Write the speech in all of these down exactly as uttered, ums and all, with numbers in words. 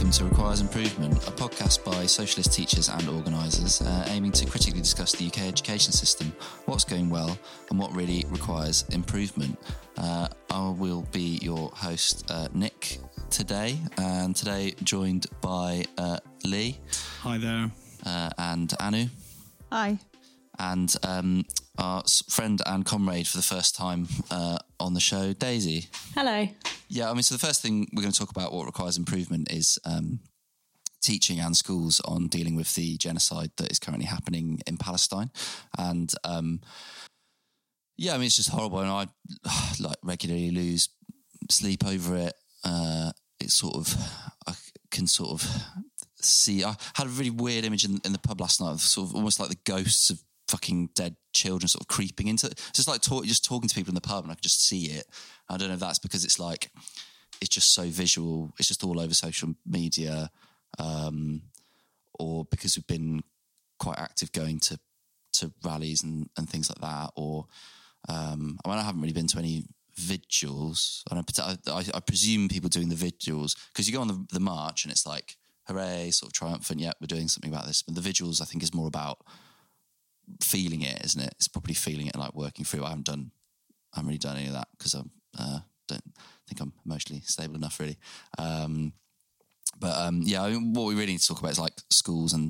welcome to Requires Improvement, a podcast by socialist teachers and organisers uh, aiming to critically discuss the U K education system, what's going well and what really requires improvement. Uh, I will be your host, uh, Nick, today, and today joined by uh, Lee. Hi there. Uh, and Anu. Hi. And um, our friend and comrade for the first time uh, on the show, Daisy. Hello. Yeah, I mean, so the first thing we're going to talk about what requires improvement is um, teaching and schools on dealing with the genocide that is currently happening in Palestine. And um, yeah, I mean, it's just horrible. And I like regularly lose sleep over it. Uh, it's sort of, I can sort of see, I had a really weird image in, in the pub last night of sort of almost like the ghosts of fucking dead children sort of creeping into it. It's just like talk, just talking to people in the pub and I could just see it. I don't know if that's because it's like, it's just so visual. It's just all over social media, um, or because we've been quite active going to, to rallies and, and things like that. Or, um, I mean, I haven't really been to any vigils. And I, I, I presume people doing the vigils, because you go on the, the march and it's like, hooray, sort of triumphant, yeah, we're doing something about this. But the vigils, I think, is more about feeling it, isn't it? It's probably feeling it and like working through. I haven't done, I haven't really done any of that because I uh, don't think I'm emotionally stable enough, really. Um, but um, yeah, I mean, what we really need to talk about is like schools and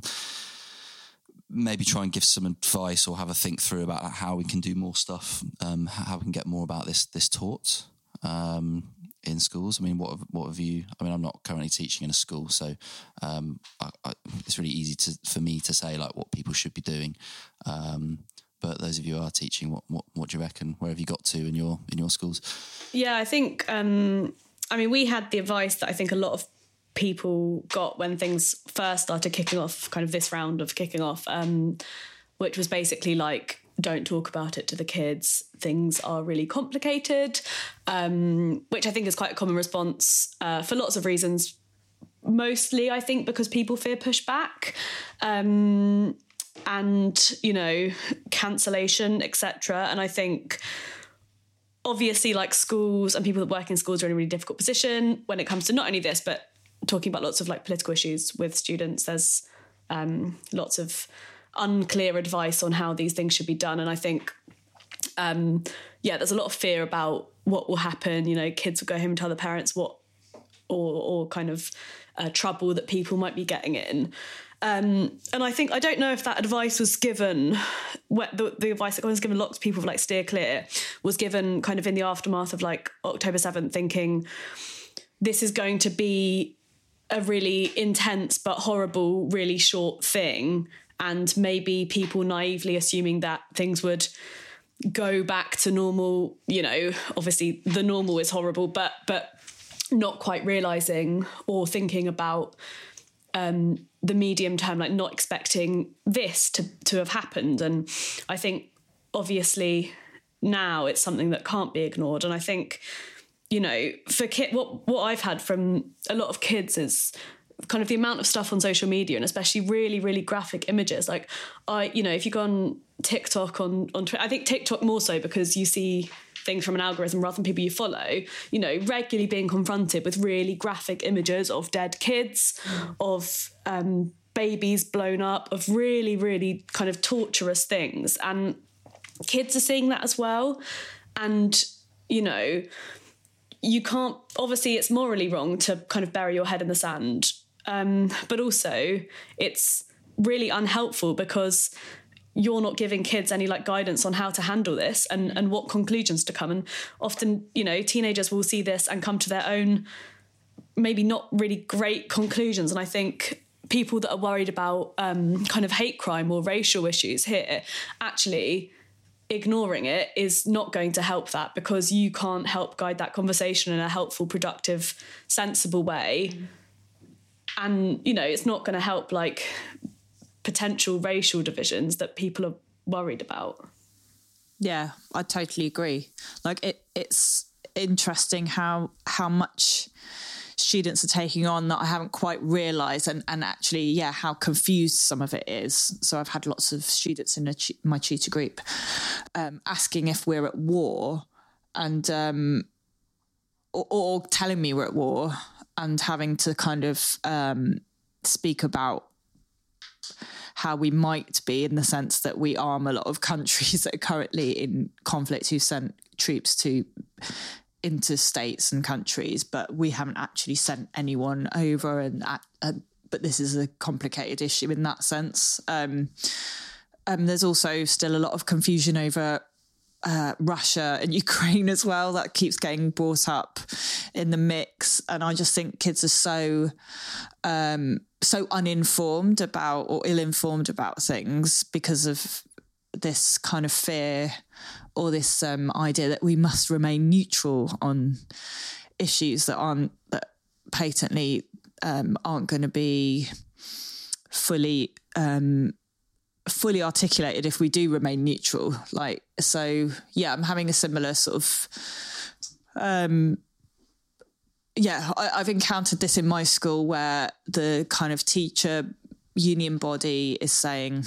maybe try and give some advice or have a think through about how we can do more stuff, um, how we can get more about this this taught um, in schools. I mean, what have, what have you? I mean, I'm not currently teaching in a school, so um, I, I, it's really easy to for me to say like what people should be doing. Um, but those of you who are teaching, what, what what do you reckon? Where have you got to in your in your schools? Yeah, I think. Um, I mean, we had the advice that I think a lot of people got when things first started kicking off, kind of this round of kicking off, um, which was basically like, don't talk about it to the kids. Things are really complicated, um, which I think is quite a common response uh, for lots of reasons. Mostly, I think, because people fear pushback um, and, you know, cancellation, et cetera. And I think, obviously, like schools and people that work in schools are in a really difficult position when it comes to not only this, but talking about lots of like political issues with students. There's um, lots of unclear advice on how these things should be done. And I think, um, yeah, there's a lot of fear about what will happen. You know, kids will go home and tell the parents what, or, or kind of uh, trouble that people might be getting in. Um, and I think, I don't know if that advice was given, the, the advice that was given lots of people for like steer clear was given kind of in the aftermath of like October seventh, thinking this is going to be a really intense but horrible, really short thing. And maybe people naively assuming that things would go back to normal. You know, obviously the normal is horrible, but but not quite realising or thinking about um, the medium term, like not expecting this to, to have happened. And I think, obviously, now it's something that can't be ignored. And I think, you know, for kid, what what I've had from a lot of kids is kind of the amount of stuff on social media, and especially really, really graphic images. Like, I, you know, if you go on TikTok, on, on Twitter, I think TikTok more so because you see things from an algorithm rather than people you follow, you know, regularly being confronted with really graphic images of dead kids, mm. of um, babies blown up, of really, really kind of torturous things. And kids are seeing that as well. And, you know, you can't, obviously it's morally wrong to kind of bury your head in the sand. Um, but also it's really unhelpful because you're not giving kids any like guidance on how to handle this and, and what conclusions to come. And often, you know, teenagers will see this and come to their own, maybe not really great conclusions. And I think people that are worried about um, kind of hate crime or racial issues here, actually ignoring it is not going to help that, because you can't help guide that conversation in a helpful, productive, sensible way. Mm. And, you know, it's not going to help like potential racial divisions that people are worried about. Yeah, I totally agree. Like it, it's interesting how how much students are taking on that I haven't quite realised, and, and actually, yeah, how confused some of it is. So I've had lots of students in a, my tutor group um, asking if we're at war, and um, or, or telling me we're at war, and having to kind of um, speak about how we might be, in the sense that we arm a lot of countries that are currently in conflict who sent troops to into states and countries, but we haven't actually sent anyone over, and uh, but this is a complicated issue in that sense. Um, um, there's also still a lot of confusion over uh, Russia and Ukraine as well. That keeps getting brought up in the mix, and I just think kids are so um, so uninformed about, or ill-informed about things, because of this kind of fear or this um, idea that we must remain neutral on issues that aren't that patently um, aren't going to be fully um, fully articulated if we do remain neutral. Like, so yeah, I'm having a similar sort of um, yeah, I, I've encountered this in my school, where the kind of teacher union body is saying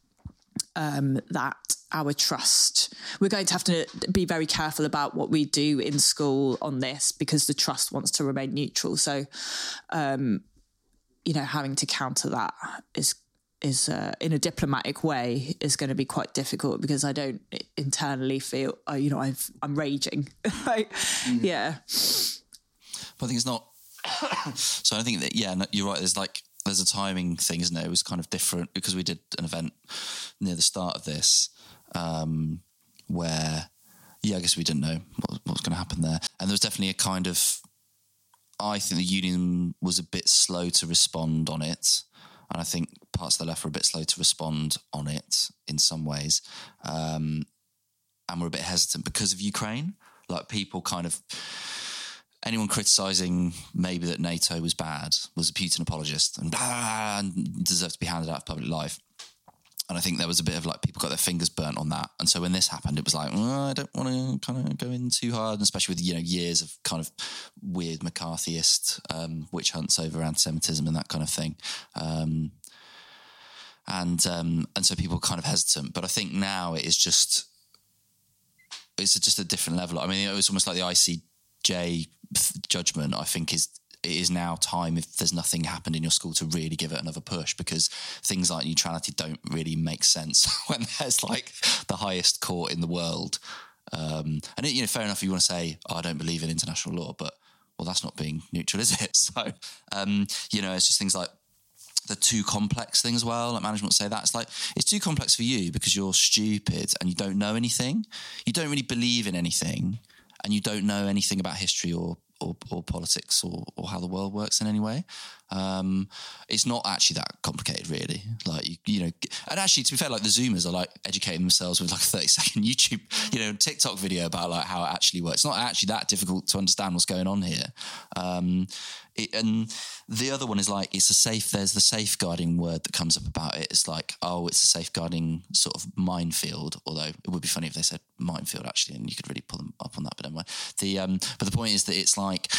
um, that our trust, we're going to have to be very careful about what we do in school on this, because the trust wants to remain neutral. So, um, you know, having to counter that is is uh, in a diplomatic way is going to be quite difficult, because I don't internally feel, uh, you know, I've, I'm raging. Like, mm. Yeah. But I think it's not. So I think that, yeah, no, you're right. There's like, there's a timing thing, isn't it? It was kind of different because we did an event near the start of this um, where, yeah, I guess we didn't know what, what was going to happen there. And there was definitely a kind of, I think the union was a bit slow to respond on it. And I think parts of the left were a bit slow to respond on it in some ways. Um, and we're a bit hesitant because of Ukraine. Like, people kind of, anyone criticising maybe that NATO was bad was a Putin apologist and, blah, and deserved to be handed out of public life. And I think there was a bit of like, people got their fingers burnt on that. And so when this happened, it was like, oh, I don't want to kind of go in too hard, and especially with, you know, years of kind of weird McCarthyist um, witch hunts over anti-Semitism and that kind of thing. Um, and um, and so people were kind of hesitant. But I think now it is just, it's just a different level. I mean, it was almost like the I C J judgment, I think, is it is now time, if there's nothing happened in your school, to really give it another push, because things like neutrality don't really make sense when there's like the highest court in the world. Um, and it, you know, fair enough if you want to say, oh, I don't believe in international law, but well, that's not being neutral, is it? So, um, you know, it's just things like the too complex thing as well. Like management will say that. It's like, it's too complex for you because you're stupid and you don't know anything. You don't really believe in anything, and you don't know anything about history or or, or politics or, or how the world works in any way. Um, it's not actually that complicated, really. Like, you, you know, and actually, to be fair, like the Zoomers are like educating themselves with like a thirty second YouTube, you know, TikTok video about like how it actually works. It's not actually that difficult to understand what's going on here. Um, it, and the other one is like, it's a safe, there's the safeguarding word that comes up about it. It's like, oh, it's a safeguarding sort of minefield, although it would be funny if they said minefield actually, and you could really pull them up on that, but never mind. The, um, but the point is that it's like,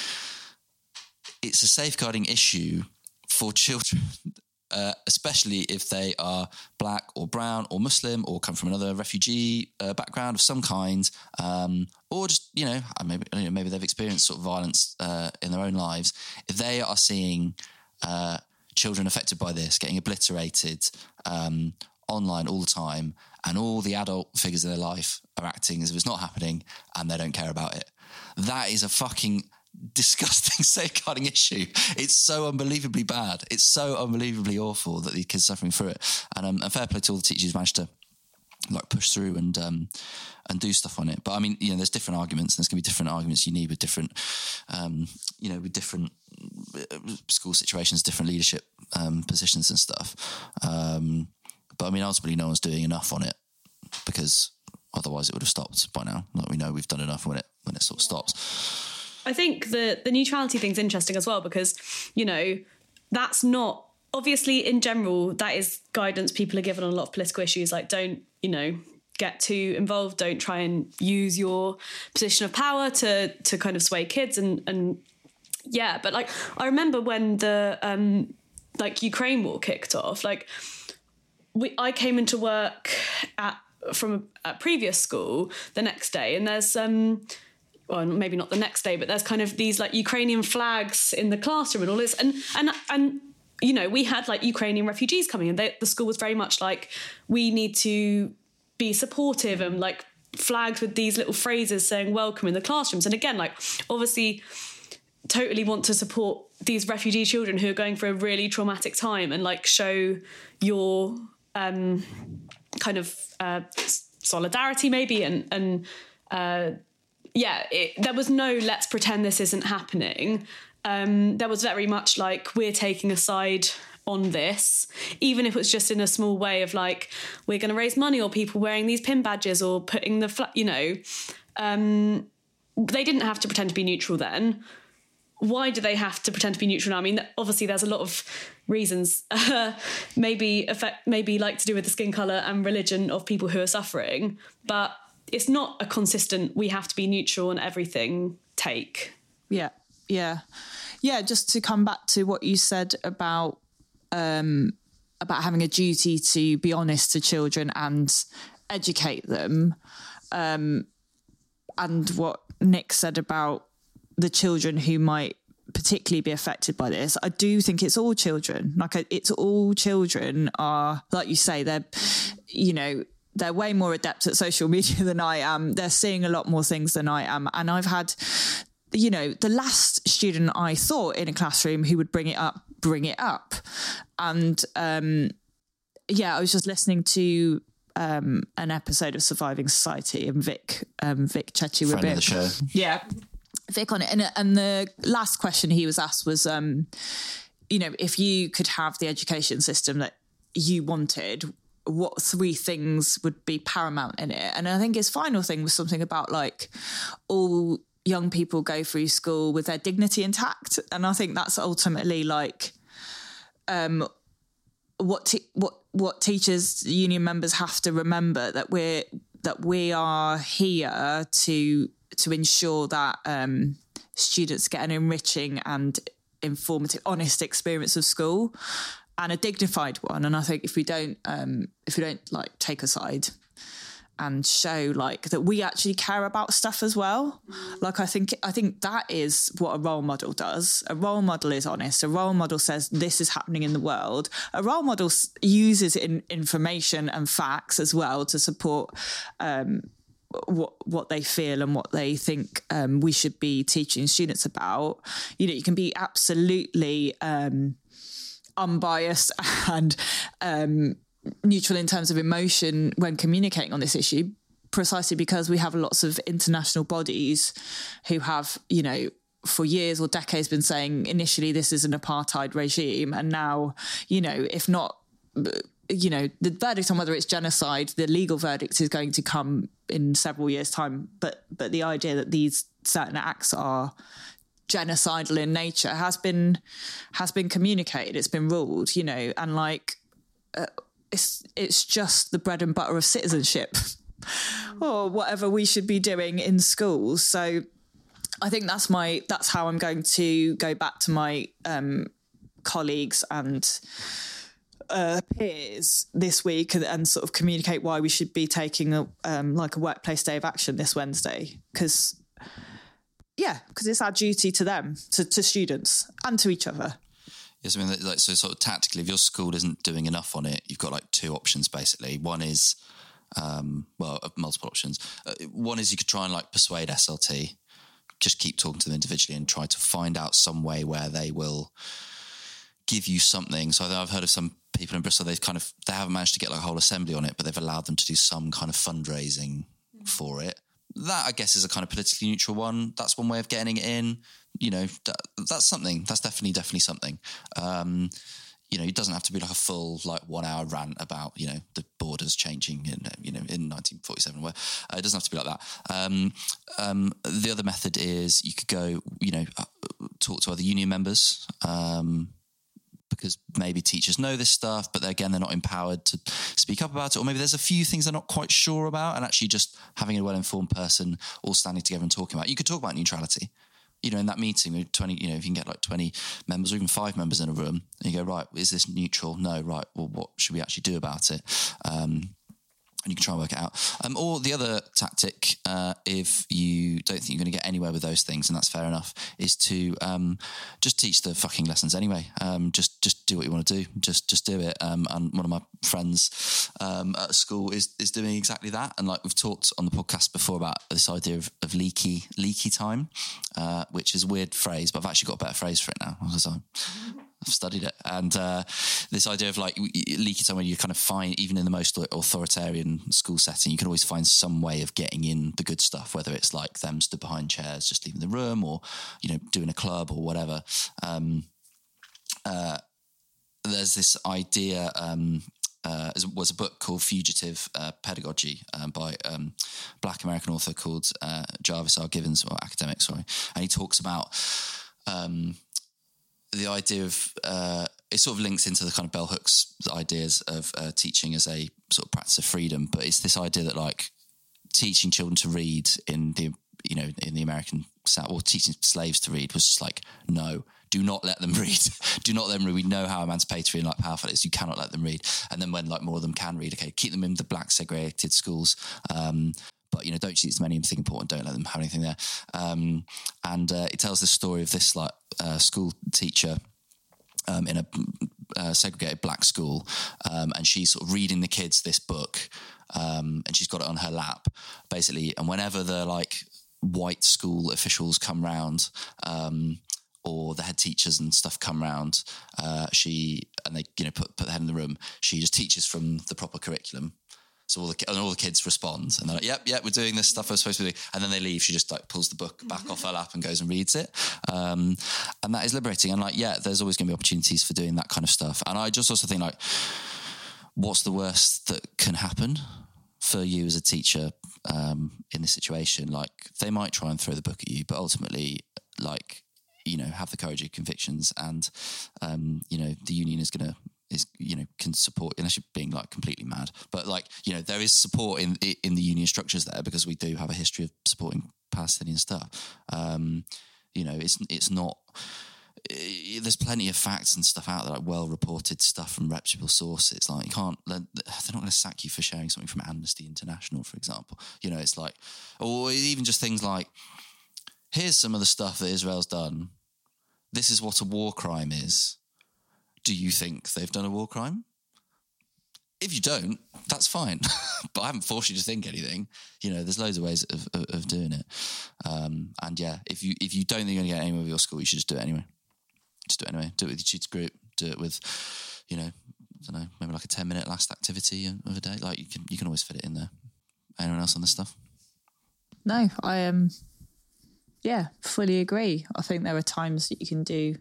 it's a safeguarding issue for children, uh, especially if they are black or brown or Muslim or come from another refugee uh, background of some kind, um, or just, you know, maybe you know, maybe they've experienced sort of violence uh, in their own lives. If they are seeing uh, children affected by this getting obliterated um, online all the time, and all the adult figures in their life are acting as if it's not happening and they don't care about it, that is a fucking disgusting safeguarding issue. It's so unbelievably bad. It's so unbelievably awful that these kids are suffering through it. And, um, and fair play to all the teachers who managed to like push through and um, and do stuff on it. But I mean, you know, there's different arguments. And there's going to be different arguments you need with different, um, you know, with different school situations, different leadership um, positions and stuff. Um, but I mean, ultimately, no one's doing enough on it, because otherwise it would have stopped by now. Like, we know we've done enough when it when it sort of stops. I think the the neutrality thing's interesting as well, because, you know, that's not, obviously in general, that is guidance people are given on a lot of political issues. Like, don't, you know, get too involved. Don't try and use your position of power to to kind of sway kids. And, and yeah, but like, I remember when the um, like Ukraine war kicked off, like we I came into work at from a, a previous school the next day, and there's um. well, maybe not the next day, but there's kind of these like Ukrainian flags in the classroom and all this. And, and, and, you know, we had like Ukrainian refugees coming and they, the school was very much like, we need to be supportive and like flags with these little phrases saying welcome in the classrooms. And again, like obviously totally want to support these refugee children who are going through a really traumatic time and like show your um, kind of uh, solidarity maybe. And, and uh, yeah, it, there was no, let's pretend this isn't happening. Um, there was very much like, we're taking a side on this, even if it's just in a small way of like, we're going to raise money, or people wearing these pin badges or putting the, fla- you know, um, they didn't have to pretend to be neutral then. Why do they have to pretend to be neutral now? I mean, obviously there's a lot of reasons, uh, maybe affect, maybe like to do with the skin colour and religion of people who are suffering, but it's not a consistent, we have to be neutral on everything take. Yeah, yeah. Yeah, just to come back to what you said about um, about having a duty to be honest to children and educate them, um, and what Nick said about the children who might particularly be affected by this. I do think it's all children. Like it's all children are, like you say, they're, you know, they're way more adept at social media than I am. They're seeing a lot more things than I am. And I've had, you know, the last student I thought in a classroom who would bring it up, bring it up. And um, yeah, I was just listening to um, an episode of Surviving Society and Vic, um, Vic Chetty. Friend of the show. Yeah. Vic on it. And, and the last question he was asked was, um, you know, if you could have the education system that you wanted, what three things would be paramount in it? And I think his final thing was something about like all young people go through school with their dignity intact. And I think that's ultimately like um, what te- what what teachers, union members have to remember, that we're that we are here to to ensure that um, students get an enriching and informative, honest experience of school, and a dignified one. And I think if we don't, um, if we don't like take a side and show like that we actually care about stuff as well, like I think I think that is what a role model does. A role model is honest. A role model says this is happening in the world. A role model s- uses in, information and facts as well to support Um, what what they feel and what they think um, we should be teaching students about. You know, you can be absolutely um, unbiased and um, neutral in terms of emotion when communicating on this issue, precisely because we have lots of international bodies who have, you know, for years or decades been saying initially this is an apartheid regime, and now, you know, if not, you know, the verdict on whether it's genocide, the legal verdict is going to come in several years' time. But but the idea that these certain acts are genocidal in nature has been has been communicated. It's been ruled, you know, and like uh, it's it's just the bread and butter of citizenship or whatever we should be doing in schools. So I think that's my that's how I'm going to go back to my um, colleagues and Uh, peers this week and, and sort of communicate why we should be taking a um, like a workplace day of action this Wednesday, because yeah because it's our duty to them, to, to students and to each other. Yes, I mean, like, so sort of tactically, if your school isn't doing enough on it, you've got like two options basically. One is um, well multiple options. Uh, one is you could try and like persuade S L T, just keep talking to them individually and try to find out some way where they will give you something. So I've heard of some people in Bristol, they've kind of, they haven't managed to get like a whole assembly on it, but they've allowed them to do some kind of fundraising mm. for it. That, I guess, is a kind of politically neutral one. That's one way of getting it in. You know, that, that's something. That's definitely, definitely something. Um, you know, it doesn't have to be like a full, like, one-hour rant about, you know, the borders changing in, you know, in nineteen forty-seven. Where uh, it doesn't have to be like that. Um, um, the other method is you could go, you know, talk to other union members. Um, because maybe teachers know this stuff, but they're, again, they're not empowered to speak up about it. Or maybe there's a few things they're not quite sure about, and actually just having a well-informed person all standing together and talking about it. You could talk about neutrality. You know, in that meeting with twenty, you know, if you can get like twenty members or even five members in a room, and you go, right, is this neutral? No, right, well, what should we actually do about it? Um, and you can try and work it out. Um, or the other tactic, uh, if you don't think you're going to get anywhere with those things, and that's fair enough, is to um, just teach the fucking lessons anyway. Um, just just do what you want to do. Just just do it. Um, and one of my friends um, at school is is doing exactly that. And like we've talked on the podcast before about this idea of, of leaky leaky time, uh, which is a weird phrase, but I've actually got a better phrase for it now because I'm. I've studied it. And uh, this idea of like leaky time, when you kind of find, even in the most authoritarian school setting, you can always find some way of getting in the good stuff, whether it's like them stood behind chairs, just leaving the room, or, you know, doing a club or whatever. Um, uh, there's this idea, um, uh, was a book called Fugitive uh, Pedagogy um, by um, Black American author called uh, Jarvis R. Givens, or academic, sorry. And he talks about, um, the idea of, uh, it sort of links into the kind of bell hooks ideas of uh, teaching as a sort of practice of freedom, but it's this idea that like teaching children to read in the, you know, in the American South, or teaching slaves to read was just like, no, do not let them read. Do not let them read. We know how emancipatory and like powerful it is. You cannot let them read. And then when like more of them can read, okay, keep them in the black segregated schools. Um, But, you know, don't teach them anything important. Don't let them have anything there. Um, and uh, it tells the story of this like uh, school teacher um, in a uh, segregated black school, um, and she's sort of reading the kids this book, um, and she's got it on her lap, basically. And whenever the like white school officials come round, um, or the head teachers and stuff come round, uh, she and they you know put put their head in the room, she just teaches from the proper curriculum. So all the and all the kids respond, and they're like, "Yep, yep, we're doing this stuff we're supposed to be doing." And then they leave. She just like pulls the book back off her lap and goes and reads it, um, and that is liberating. And like, yeah, there's always going to be opportunities for doing that kind of stuff. And I just also think like, what's the worst that can happen for you as a teacher um, in this situation? Like, they might try and throw the book at you, but ultimately, like, you know, have the courage of your convictions, and um, you know, the union is going to. is, you know, can support, unless you're being like completely mad, but like, you know, there is support in in the union structures there, because we do have a history of supporting Palestinian stuff. Um, you know, it's it's not, it, there's plenty of facts and stuff out there, like well reported stuff from reputable sources. Like, you can't, they're not going to sack you for sharing something from Amnesty International, for example. You know, it's like, or even just things like, here's some of the stuff that Israel's done. This is what a war crime is. Do you think they've done a war crime? If you don't, that's fine. But I haven't forced you to think anything. You know, there's loads of ways of, of, of doing it. Um, and yeah, if you if you don't think you're going to get anywhere with your school, you should just do it anyway. Just do it anyway. Do it with your tutor group. Do it with, you know, I don't know, maybe like a ten minute last activity of a day. Like, you can you can always fit it in there. Anyone else on this stuff? No, I um, yeah, fully agree. I think there are times that you can do.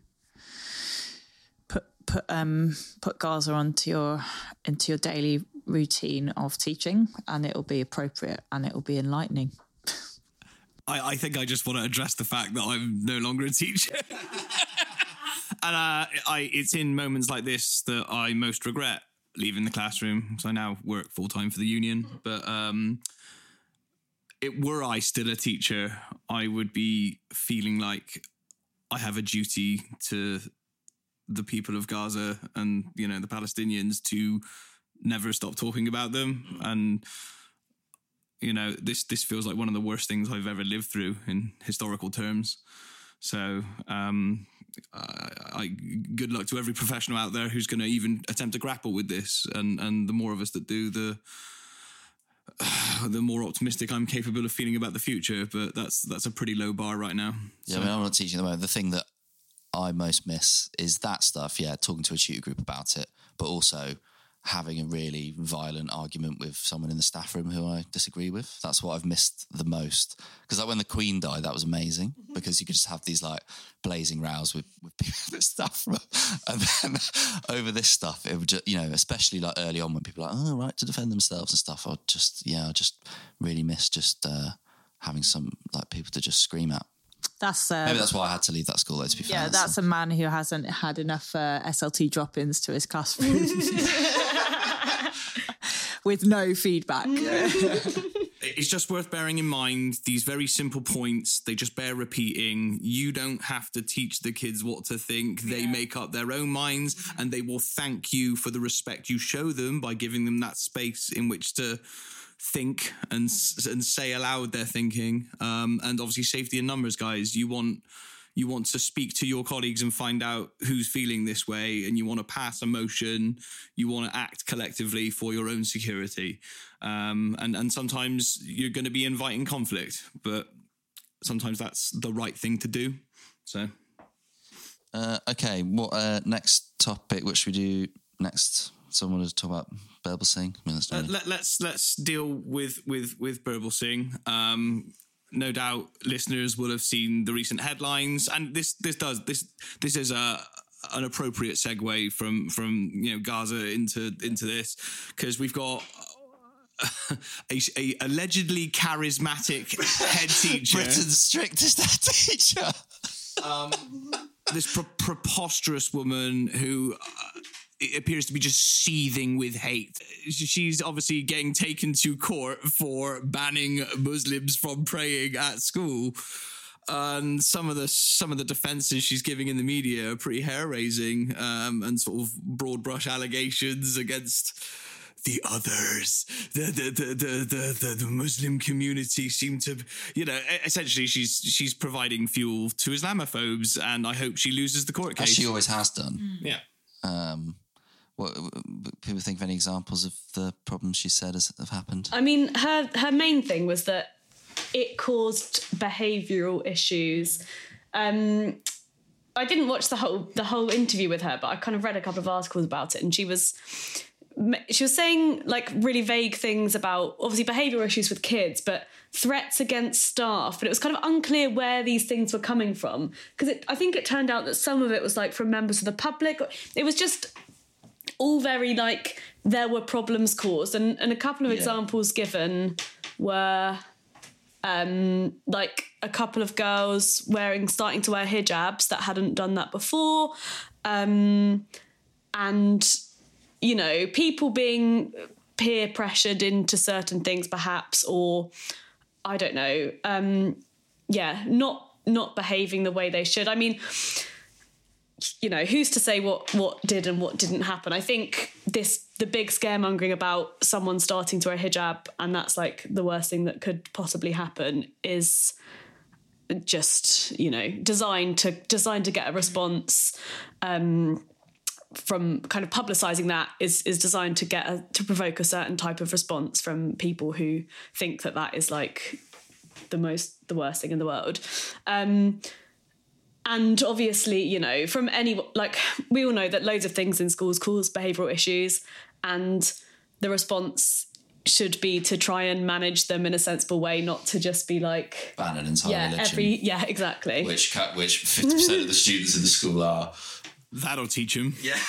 Put um put Gaza onto your into your daily routine of teaching, and it'll be appropriate and it'll be enlightening. I, I think I just want to address the fact that I'm no longer a teacher, and uh, I it's in moments like this that I most regret leaving the classroom. So I now work full time for the union, but um, it were I still a teacher, I would be feeling like I have a duty to the people of Gaza and, you know, the Palestinians to never stop talking about them. And, you know, this this feels like one of the worst things I've ever lived through in historical terms. So um, I, I good luck to every professional out there who's going to even attempt to grapple with this. And, and the more of us that do, the uh, the more optimistic I'm capable of feeling about the future. But that's that's a pretty low bar right now. Yeah, so. I mean, I'm not teaching at the moment. The thing that I most miss is that stuff, yeah, talking to a tutor group about it, but also having a really violent argument with someone in the staff room who I disagree with. That's what I've missed the most. Because like when the Queen died, that was amazing, because you could just have these like blazing rows with, with people in the staff room. And then over this stuff, it would just, you know, especially like early on when people are like, oh, right to defend themselves and stuff, I just, yeah, I just really miss just uh, having some like people to just scream at. That's uh, maybe that's why I had to leave that school, though, to be fair. Yeah, that's so. A man who hasn't had enough uh, S L T drop-ins to his classroom with no feedback. It's just worth bearing in mind these very simple points. They just bear repeating. You don't have to teach the kids what to think. They yeah. make up their own minds, and they will thank you for the respect you show them by giving them that space in which to think and and say aloud their thinking. Um, and obviously safety in numbers, guys. You want you want to speak to your colleagues and find out who's feeling this way, and you want to pass a motion. You want to act collectively for your own security. Um, and, and sometimes you're going to be inviting conflict, but sometimes that's the right thing to do. So, uh, okay, what uh, next topic? What should we do next? Someone to talk about Birbal Singh. I mean, that's uh, let, let's let's deal with with with Birbal Singh. Um, no doubt, listeners will have seen the recent headlines, and this this does this this is a an appropriate segue from from you know Gaza into into this, because we've got a, a allegedly charismatic head teacher, Britain's strictest head teacher. Um, this pre- preposterous woman who uh, it appears to be just seething with hate. She's obviously getting taken to court for banning Muslims from praying at school. And some of the some of the defences she's giving in the media are pretty hair-raising, um, and sort of broad brush allegations against the others, the the the the the, the, the Muslim community seem to, you know, essentially she's she's providing fuel to Islamophobes, and I hope she loses the court case. As she always has done. Mm. Yeah. Um, what people think of any examples of the problems she said has, have happened? I mean, her her main thing was that it caused behavioural issues. Um, I didn't watch the whole the whole interview with her, but I kind of read a couple of articles about it, and she was. She was saying like really vague things about obviously behavioural issues with kids, but threats against staff. But it was kind of unclear where these things were coming from, because I think it turned out that some of it was like from members of the public. It was just all very like there were problems caused, and, and a couple of yeah. examples given were um, like a couple of girls wearing starting to wear hijabs that hadn't done that before, um, and. You know, people being peer pressured into certain things, perhaps, or I don't know. Um, yeah, not not behaving the way they should. I mean, you know, who's to say what what did and what didn't happen? I think this the big scaremongering about someone starting to wear a hijab, and that's like the worst thing that could possibly happen, is just, you know, designed to designed to get a response. Um, from kind of publicising that is is designed to get a, to provoke a certain type of response from people who think that that is like the most the worst thing in the world, um, and obviously, you know, from any like we all know that loads of things in schools cause behavioural issues, and the response should be to try and manage them in a sensible way, not to just be like ban an entire yeah religion, every yeah exactly which which fifty percent of the students in the school are. That'll teach him. Yeah.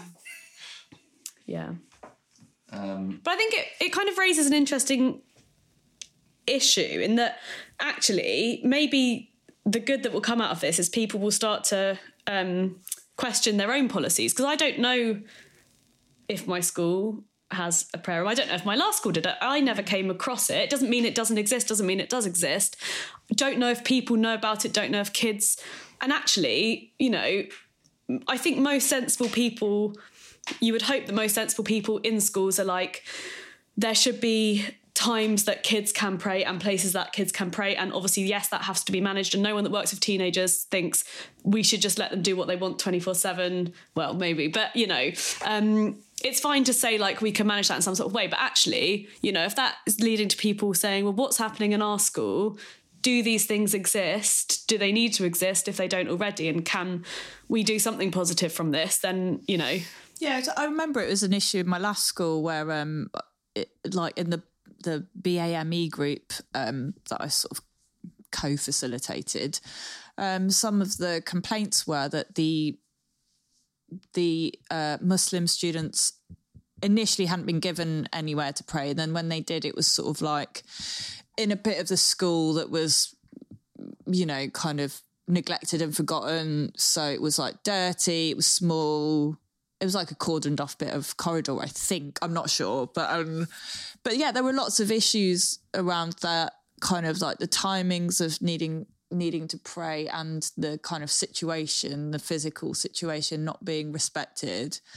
yeah. Um, but I think it, it kind of raises an interesting issue in that actually maybe the good that will come out of this is people will start to um, question their own policies. Because I don't know if my school has a prayer room. I don't know if my last school did it. I never came across it. It doesn't mean it doesn't exist, doesn't mean it does exist. Don't know if people know about it, don't know if kids... And actually, you know... I think most sensible people, you would hope that most sensible people in schools are like, there should be times that kids can pray and places that kids can pray. And obviously, yes, that has to be managed. And no one that works with teenagers thinks we should just let them do what they want twenty-four seven. Well, maybe. But, you know, um, it's fine to say like we can manage that in some sort of way. But actually, you know, if that is leading to people saying, well, what's happening in our school? Do these things exist? Do they need to exist if they don't already? And can we do something positive from this? Then, you know. Yeah, I remember it was an issue in my last school where, um, it, like in the the B A M E group um, that I sort of co-facilitated, um, some of the complaints were that the the uh, Muslim students initially hadn't been given anywhere to pray. And then when they did, it was sort of like in a bit of the school that was, you know, kind of neglected and forgotten. So it was like dirty, it was small. It was like a cordoned off bit of corridor, I think. I'm not sure. But um, but yeah, there were lots of issues around that, kind of like the timings of needing needing to pray and the kind of situation, the physical situation not being respected.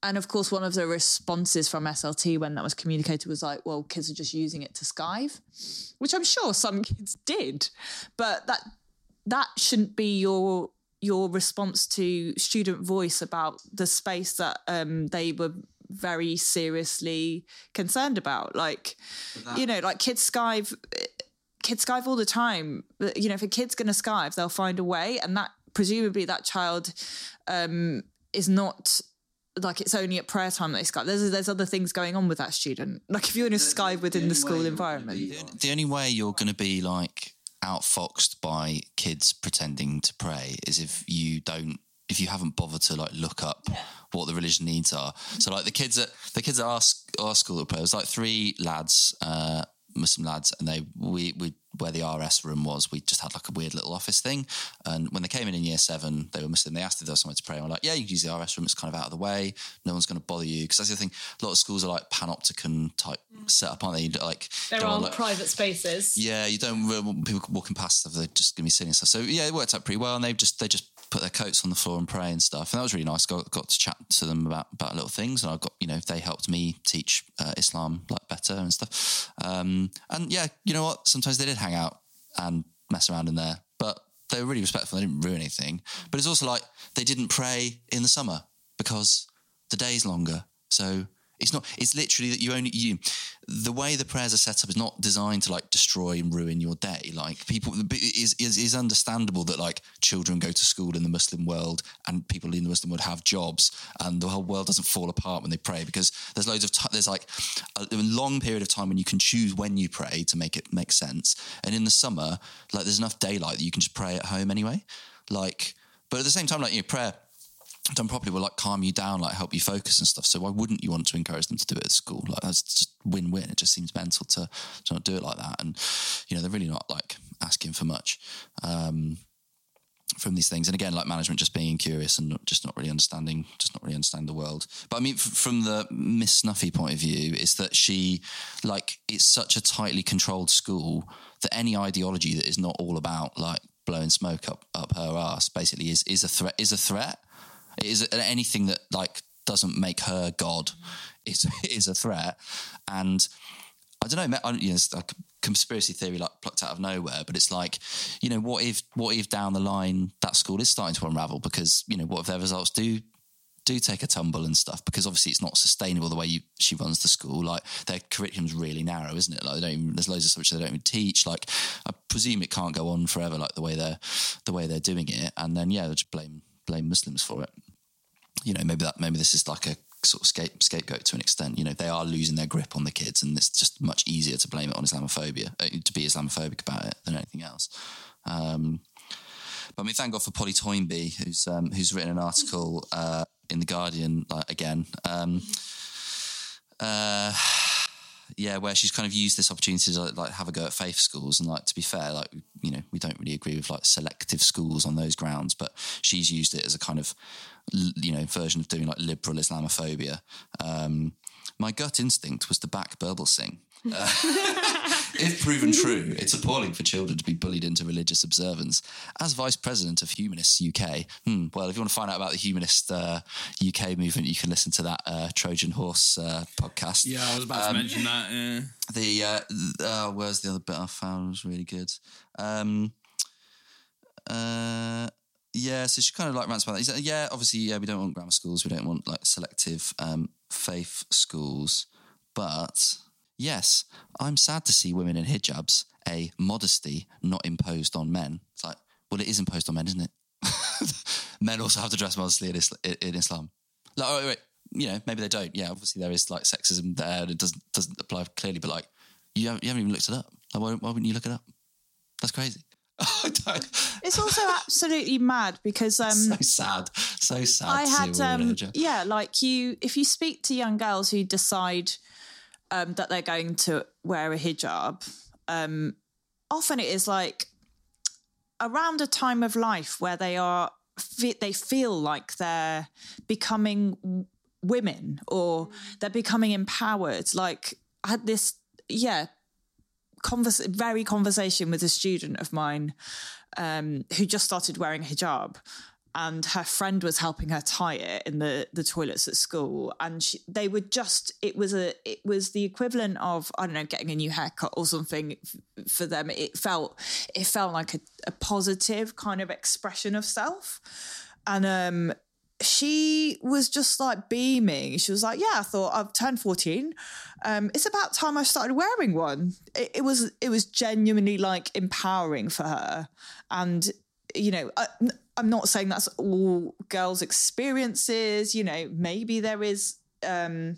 and of course, one of the responses from S L T when that was communicated was like, well, kids are just using it to skive, which I'm sure some kids did, but that that shouldn't be your your response to student voice about the space that um, they were very seriously concerned about. Like, that- you know, like kids skive, kids skive all the time. You know, if a kid's going to skive, they'll find a way, and that presumably that child um, is not like it's only at prayer time that they skive. There's there's other things going on with that student. Like if you're in a skive within the school environment, the, the only way you're going to be like outfoxed by kids pretending to pray is if you don't if you haven't bothered to like look up yeah. what the religion needs are. So like the kids at the kids at our, our school at prayer, it was like three lads, uh Muslim lads, and they we we where the R S room was, we just had like a weird little office thing. And when they came in in year seven, they were Muslim. They asked if there was somewhere to pray. And we're like, yeah, you can use the R S room. It's kind of out of the way. No one's going to bother you. Because that's the thing. A lot of schools are like panopticon type mm. setup, aren't they? Like there are like, private spaces. Yeah, you don't want people walking past stuff. They're just going to be sitting and stuff. So yeah, it worked out pretty well. And they just they just put their coats on the floor and pray and stuff. And that was really nice. Got got to chat to them about about little things. And I got you know they helped me teach uh, Islam like better and stuff. Um, and yeah, you know what? Sometimes they did hang out and mess around in there, but they were really respectful. They didn't ruin anything. But it's also like they didn't pray in the summer because the day's longer. So it's not, it's literally that you only, you, the way the prayers are set up is not designed to like destroy and ruin your day. Like people, it is, is, is understandable that like children go to school in the Muslim world and people in the Muslim world have jobs and the whole world doesn't fall apart when they pray because there's loads of, t- there's like a long period of time when you can choose when you pray to make it make sense. And in the summer, like there's enough daylight that you can just pray at home anyway. Like, but at the same time, like, you know, prayer done properly will like calm you down, like help you focus and stuff. So why wouldn't you want to encourage them to do it at school? Like that's just win-win. It just seems mental to, to not do it like that. And, you know, they're really not like asking for much um, from these things. And again, like management just being curious and not, just not really understanding, just not really understand the world. But I mean, f- from the Miss Snuffy point of view, is that she, like, it's such a tightly controlled school that any ideology that is not all about like blowing smoke up, up her arse basically is, is a threat, is a threat. It is anything that like doesn't make her God is is a threat, and I don't know. You know, it's like a conspiracy theory like plucked out of nowhere, but it's like, you know, what if what if down the line that school is starting to unravel because you know what if their results do do take a tumble and stuff because obviously it's not sustainable the way you, she runs the school. Like their curriculum's really narrow, isn't it? Like they don't even, there's loads of stuff they don't even teach. Like I presume it can't go on forever like the way they're the way they're doing it, and then yeah, they'll just blame. blame Muslims for it. You know, maybe that maybe this is like a sort of scape, scapegoat to an extent. You know, they are losing their grip on the kids, and it's just much easier to blame it on Islamophobia, uh, to be Islamophobic about it than anything else. Um, but I mean, thank God for Polly Toynbee, who's um, who's written an article uh, in the Guardian like, again. Um, uh, yeah, where she's kind of used this opportunity to like have a go at faith schools, and like to be fair, like you know we don't really agree with like selective schools on those grounds, but she's used it as a kind of you know version of doing like liberal Islamophobia. Um, my gut instinct was to back Birbalsingh. Uh, if proven true, it's appalling for children to be bullied into religious observance. As Vice President of Humanists U K, hmm, well, if you want to find out about the Humanist uh, U K movement, you can listen to that uh, Trojan Horse uh, podcast. Yeah, I was about um, to mention that. Yeah. The uh, uh, where's the other bit I found was really good. Um, uh, yeah, so she kind of like rants about that. Like, yeah, obviously, yeah, we don't want grammar schools, we don't want like selective um, faith schools, but. Yes, I'm sad to see women in hijabs, a modesty not imposed on men. It's like, well, it is imposed on men, isn't it? Men also have to dress modestly in, Islam. In Islam. Like, oh, wait, wait, you know, maybe they don't. Yeah, obviously there is like sexism there, and it doesn't doesn't apply clearly. But like, you haven't, you haven't even looked it up. Like, why, why wouldn't you look it up? That's crazy. It's also absolutely mad because um, so sad, so sad. I to had see a woman in a um, hijab. yeah, like you, if you speak to young girls who decide. Um, that they're going to wear a hijab, um, often it is like around a time of life where they are they feel like they're becoming women or they're becoming empowered. Like I had this, yeah, converse, very conversation with a student of mine um, who just started wearing a hijab. and her friend was helping her tie it in the, the toilets at school. And she, they were just, it was a, it was the equivalent of, I don't know, getting a new haircut or something f- for them. It felt, it felt like a, a positive kind of expression of self. And um, she was just like beaming. She was like, yeah, I thought I've turned fourteen. Um, it's about time I started wearing one. It, it was, it was genuinely like empowering for her. And, you know, I, I'm not saying that's all girls' experiences. You know, maybe there is um,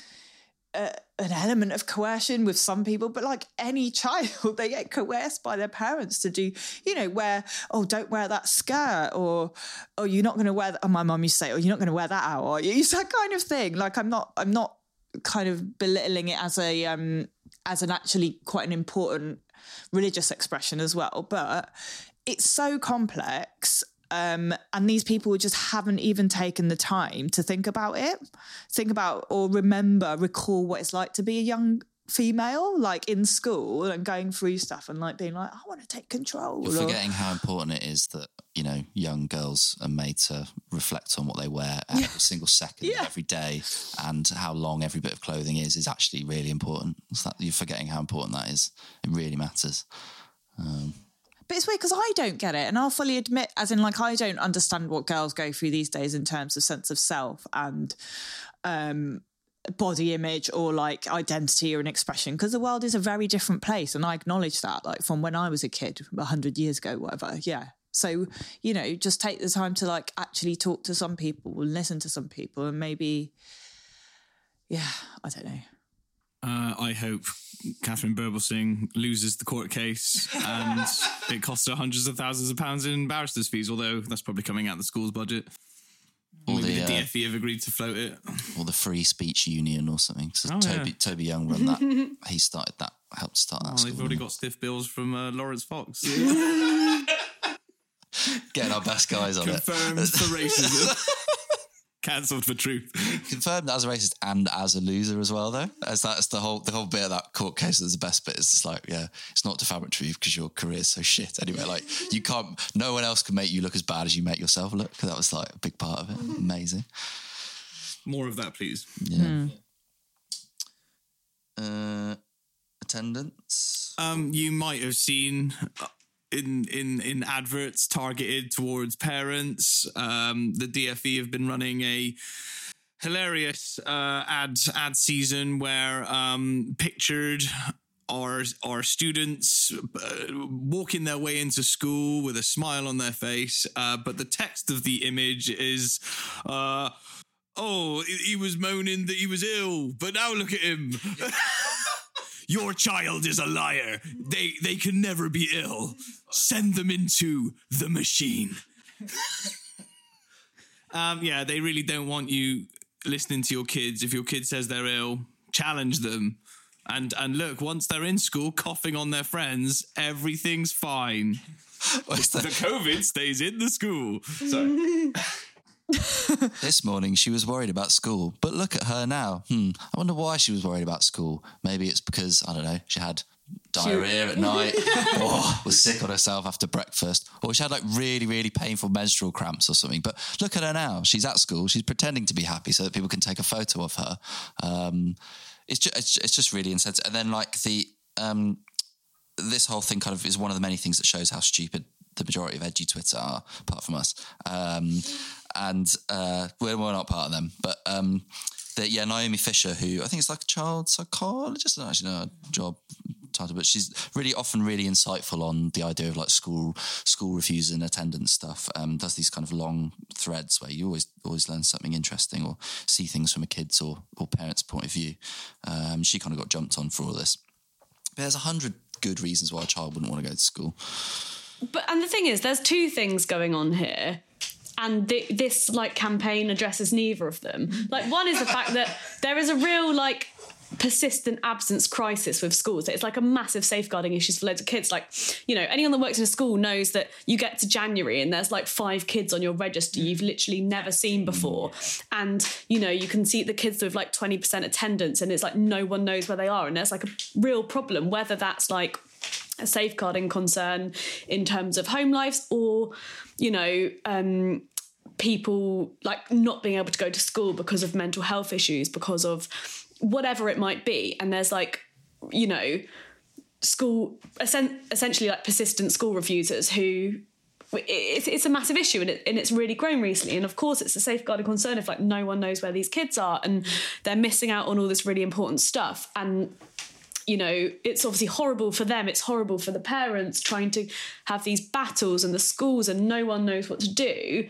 a, an element of coercion with some people, but like any child, they get coerced by their parents to do, you know, wear, oh, don't wear that skirt, or, oh, you're not going to wear that. Oh, my mum used to say, oh, you're not going to wear that out, are you? It's that kind of thing. Like, I'm not, I'm not kind of belittling it as a, um, as an actually quite an important religious expression as well, but it's so complex. Um, and these people just haven't even taken the time to think about it, think about or remember, recall what it's like to be a young female, like in school and going through stuff and like being like, I want to take control. You're or, forgetting how important it is that, you know, young girls are made to reflect on what they wear every Yeah. single second Yeah. of every day, and how long every bit of clothing is, is actually really important. It's that you're forgetting how important that is. It really matters. Um, But it's weird because I don't get it. And I'll fully admit, as in like, I don't understand what girls go through these days in terms of sense of self and um, body image or like identity or an expression, because the world is a very different place. And I acknowledge that, like from when I was a kid, a hundred years ago, whatever. Yeah. So, you know, just take the time to like actually talk to some people and listen to some people and maybe, yeah, I don't know. Uh, I hope Catherine Birbalsingh loses the court case and it costs her hundreds of thousands of pounds in barristers' fees, although that's probably coming out of the school's budget. Or Maybe the, the uh, D F E have agreed to float it. or the Free Speech Union or something. So Oh, Toby, yeah. Toby Young run that. He started that, helped start that Oh, school. they've already got stiff bills from uh, Lawrence Fox. Getting our best guys on it. Confirmed for racism. Cancelled for truth. Confirmed as a racist and as a loser as well, though. As that's the whole the whole bit of that court case that's the best bit. It's just like, yeah, it's not defamatory because your career's so shit anyway. Like, you can't, no one else can make you look as bad as you make yourself look. That was like a big part of it. Amazing. More of that, please. Yeah. Uh, attendance. Um, you might have seen uh, in in in adverts targeted towards parents. Um, the D F E have been running a hilarious uh, ad ad season where um, pictured are are students uh, walking their way into school with a smile on their face, uh, but the text of the image is. Uh, Oh, he was moaning that he was ill, but now look at him. Your child is a liar. They they can never be ill. Send them into the machine. um, yeah, they really don't want you listening to your kids. If your kid says they're ill, challenge them. And and look, once they're in school coughing on their friends, everything's fine. The COVID stays in the school. Sorry. This morning she was worried about school, but look at her now. Hmm. I wonder why she was worried about school. Maybe it's because, I don't know, she had diarrhea at night, or was sick on herself after breakfast, or she had like really, really painful menstrual cramps or something. But look at her now. She's at school. She's pretending to be happy so that people can take a photo of her. Um, it's just, it's, it's just really insensitive. And then like the um, this whole thing kind of is one of the many things that shows how stupid the majority of edu Twitter are, apart from us. Um, and uh, we're, we're not part of them. But um, the, yeah, Naomi Fisher, who I think is like a child psychologist, I don't actually know her job title, but she's really often really insightful on the idea of like school school reviews and attendance stuff. Um, does these kind of long threads where you always always learn something interesting or see things from a kid's or, or parent's point of view. Um, she kind of got jumped on for all this. But there's a hundred good reasons why a child wouldn't want to go to school. But and the thing is, there's two things going on here, and th- this like campaign addresses neither of them. Like, one is the fact that there is a real like persistent absence crisis with schools. It's like a massive safeguarding issues for loads of kids. Like, you know, anyone that works in a school knows that you get to January and there's like five kids on your register you've literally never seen before, and you know you can see the kids with like twenty percent attendance, and it's like no one knows where they are, and there's like a real problem, whether that's like a safeguarding concern in terms of home lives or, you know, um, people like not being able to go to school because of mental health issues, because of whatever it might be. And there's like, you know, school, essentially like persistent school refusers who, it's, it's a massive issue, and, it, and it's really grown recently. And of course it's a safeguarding concern if like no one knows where these kids are and they're missing out on all this really important stuff. And you know, it's obviously horrible for them. It's horrible for the parents trying to have these battles in the schools and no one knows what to do.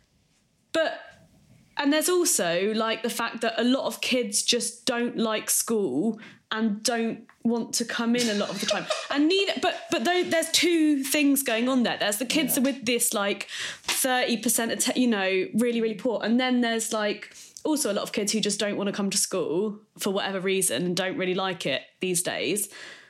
But, and there's also like the fact that a lot of kids just don't like school and don't want to come in a lot of the time. And neither, but but though there's two things going on there. There's the kids yeah. with this like thirty percent, att- you know, really, really poor. And then there's like also a lot of kids who just don't want to come to school for whatever reason and don't really like it these days.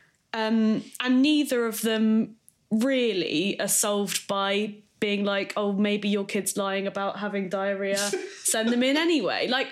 Um, and neither of them really are solved by being like, oh, maybe your kid's lying about having diarrhea, send them in anyway. Like,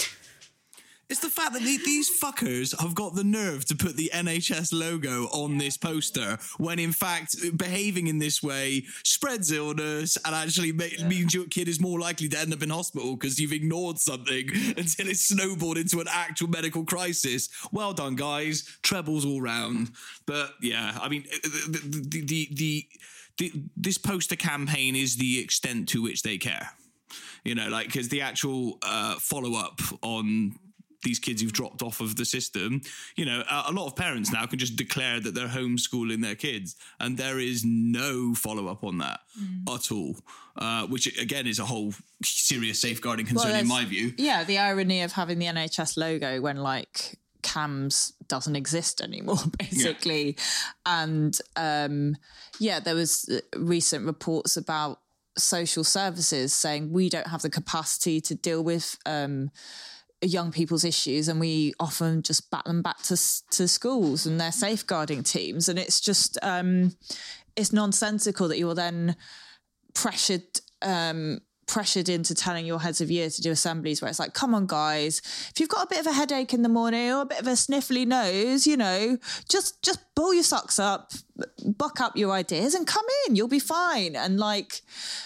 it's the fact that the, these fuckers have got the nerve to put the N H S logo on this poster when, in fact, behaving in this way spreads illness and actually ma- yeah. means your kid is more likely to end up in hospital because you've ignored something until it's snowballed into an actual medical crisis. Well done, guys. Trebles all round. But, yeah, I mean, the the the, the, the this poster campaign is the extent to which they care. You know, like, because the actual uh, follow-up on these kids who've dropped off of the system, you know, a, a lot of parents now can just declare that they're homeschooling their kids, and there is no follow-up on that mm. at all, uh, which, again, is a whole serious safeguarding concern well, in my view. Yeah, the irony of having the N H S logo when, like, C A M S doesn't exist anymore, basically. Yeah. And, um, yeah, there was recent reports about social services saying we don't have the capacity to deal with um, young people's issues, and we often just bat them back to to schools and their safeguarding teams. And it's just, um, it's nonsensical that you're then pressured um, pressured into telling your heads of year to do assemblies where it's like, come on, guys, if you've got a bit of a headache in the morning or a bit of a sniffly nose, you know, just just pull your socks up, buck up your ideas and come in, you'll be fine. And like,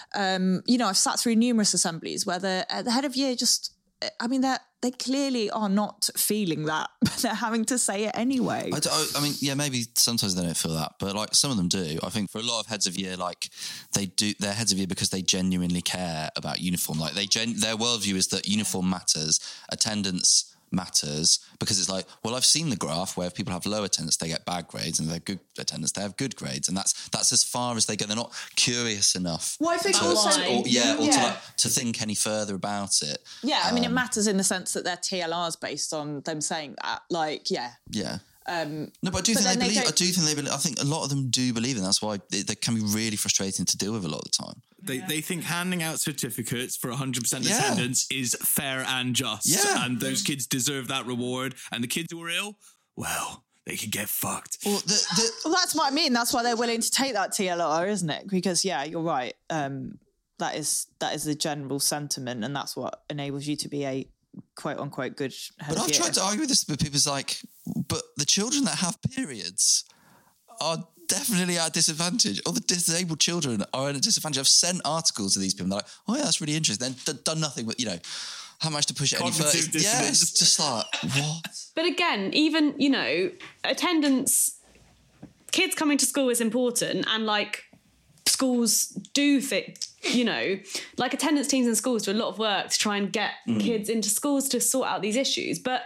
um, you know, I've sat through numerous assemblies where the, uh, the head of year just, I mean, they're, they clearly are not feeling that, but they're having to say it anyway. I, I, I mean, yeah, maybe sometimes they don't feel that, but like some of them do. I think for a lot of heads of year, like they do, they're heads of year because they genuinely care about uniform. Like they, gen, their worldview is that uniform matters, attendance matters, because it's like, well, I've seen the graph where if people have low attendance, they get bad grades, and if they're good attendance, they have good grades, and that's that's as far as they go. They're not curious enough. Well, I think to, also, to, or, yeah, or yeah. to like, to think any further about it. Yeah, I mean, um, it matters in the sense that their T L R's based on them saying that. Like, yeah, yeah. Um, no, but I do but think they they believe. I do think they believe. I think a lot of them do believe, and that's why they, they can be really frustrating to deal with a lot of the time. They yeah. they think handing out certificates for one hundred percent yeah. attendance is fair and just. Yeah. And those kids deserve that reward. And the kids who are ill, well, they can get fucked. Well, the, the, well, that's what I mean. That's why they're willing to take that T L R, isn't it? Because, yeah, you're right. Um, that is that is the general sentiment, and that's what enables you to be a quote-unquote good head But of I've year. tried to argue with this, but people's like, but the children that have periods are definitely at a disadvantage. All the disabled children are at a disadvantage. I've sent articles to these people. They're like, oh yeah, that's really interesting. Then d- done nothing but, you know, how much to push it any further. Yeah, it's just like, what? But again, even, you know, attendance, kids coming to school is important, and like schools do think, you know, like attendance teams in schools do a lot of work to try and get mm. kids into schools to sort out these issues. But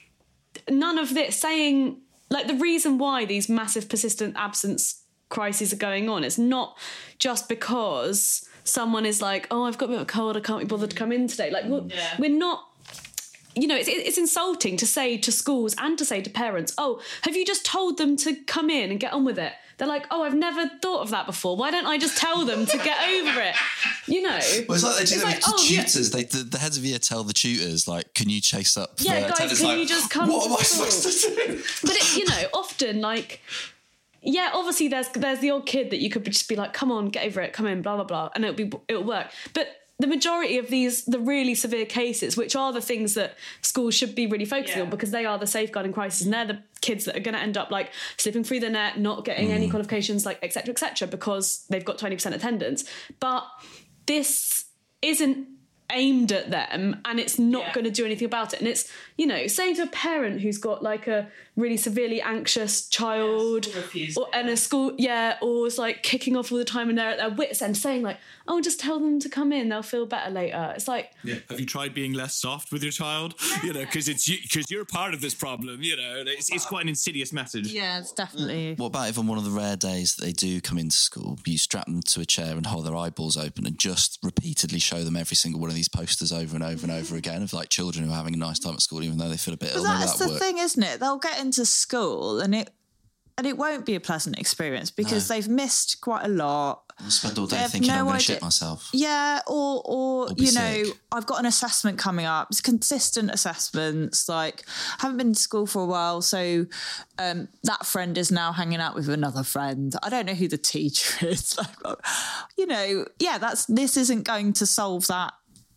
none of this saying, like, the reason why these massive persistent absence crises are going on, it's not just because someone is like, oh, I've got a bit of a cold, I can't be bothered to come in today. Like, we're, yeah. we're not, you know, it's, it's insulting to say to schools and to say to parents, oh, have you just told them to come in and get on with it? They're like, oh, I've never thought of that before. Why don't I just tell them to get over it? You know? Well, it's like they do it's that like, with oh, tutors. Yeah. They, the, the heads of year tell the tutors, like, can you chase up for yeah, guys, attendance? can like, you just come what to am I school? supposed to do? But, it, you know, often, like, yeah, obviously there's there's the old kid that you could just be like, come on, get over it, come in, blah, blah, blah, and it'll be it'll work. But the majority of these, the really severe cases, which are the things that schools should be really focusing yeah. on, because they are the safeguarding crisis, and they're the kids that are going to end up like slipping through the net, not getting mm. any qualifications, like et cetera, et cetera, because they've got twenty percent attendance. But this isn't aimed at them, and it's not Yeah. going to do anything about it. And it's, you know, saying to a parent who's got like a really severely anxious child, Yes, or and a school, yeah, or is like kicking off all the time and they're at their wits end, saying like, oh, just tell them to come in, they'll feel better later. It's like, Yeah. Have you tried being less soft with your child? You know, because it's because you, you're part of this problem. You know, it's, it's quite an insidious message. Yeah, it's definitely. What about if on one of the rare days that they do come into school, you strap them to a chair and hold their eyeballs open and just repeatedly show them every single one of these posters over and over and over again of like children who are having a nice time at school, even though they feel a bit ill. But Maybe that's that the work. thing, isn't it? They'll get into school and it and it won't be a pleasant experience because No. they've missed quite a lot. I'll spend all day They have thinking I'm no going to idea- shit myself. Yeah, or or, Or be you know, sick. I've got an assessment coming up. It's consistent assessments. Like, I haven't been to school for a while, so um, that friend is now hanging out with another friend. I don't know who the teacher is. Like, you know, yeah, that's this isn't going to solve that.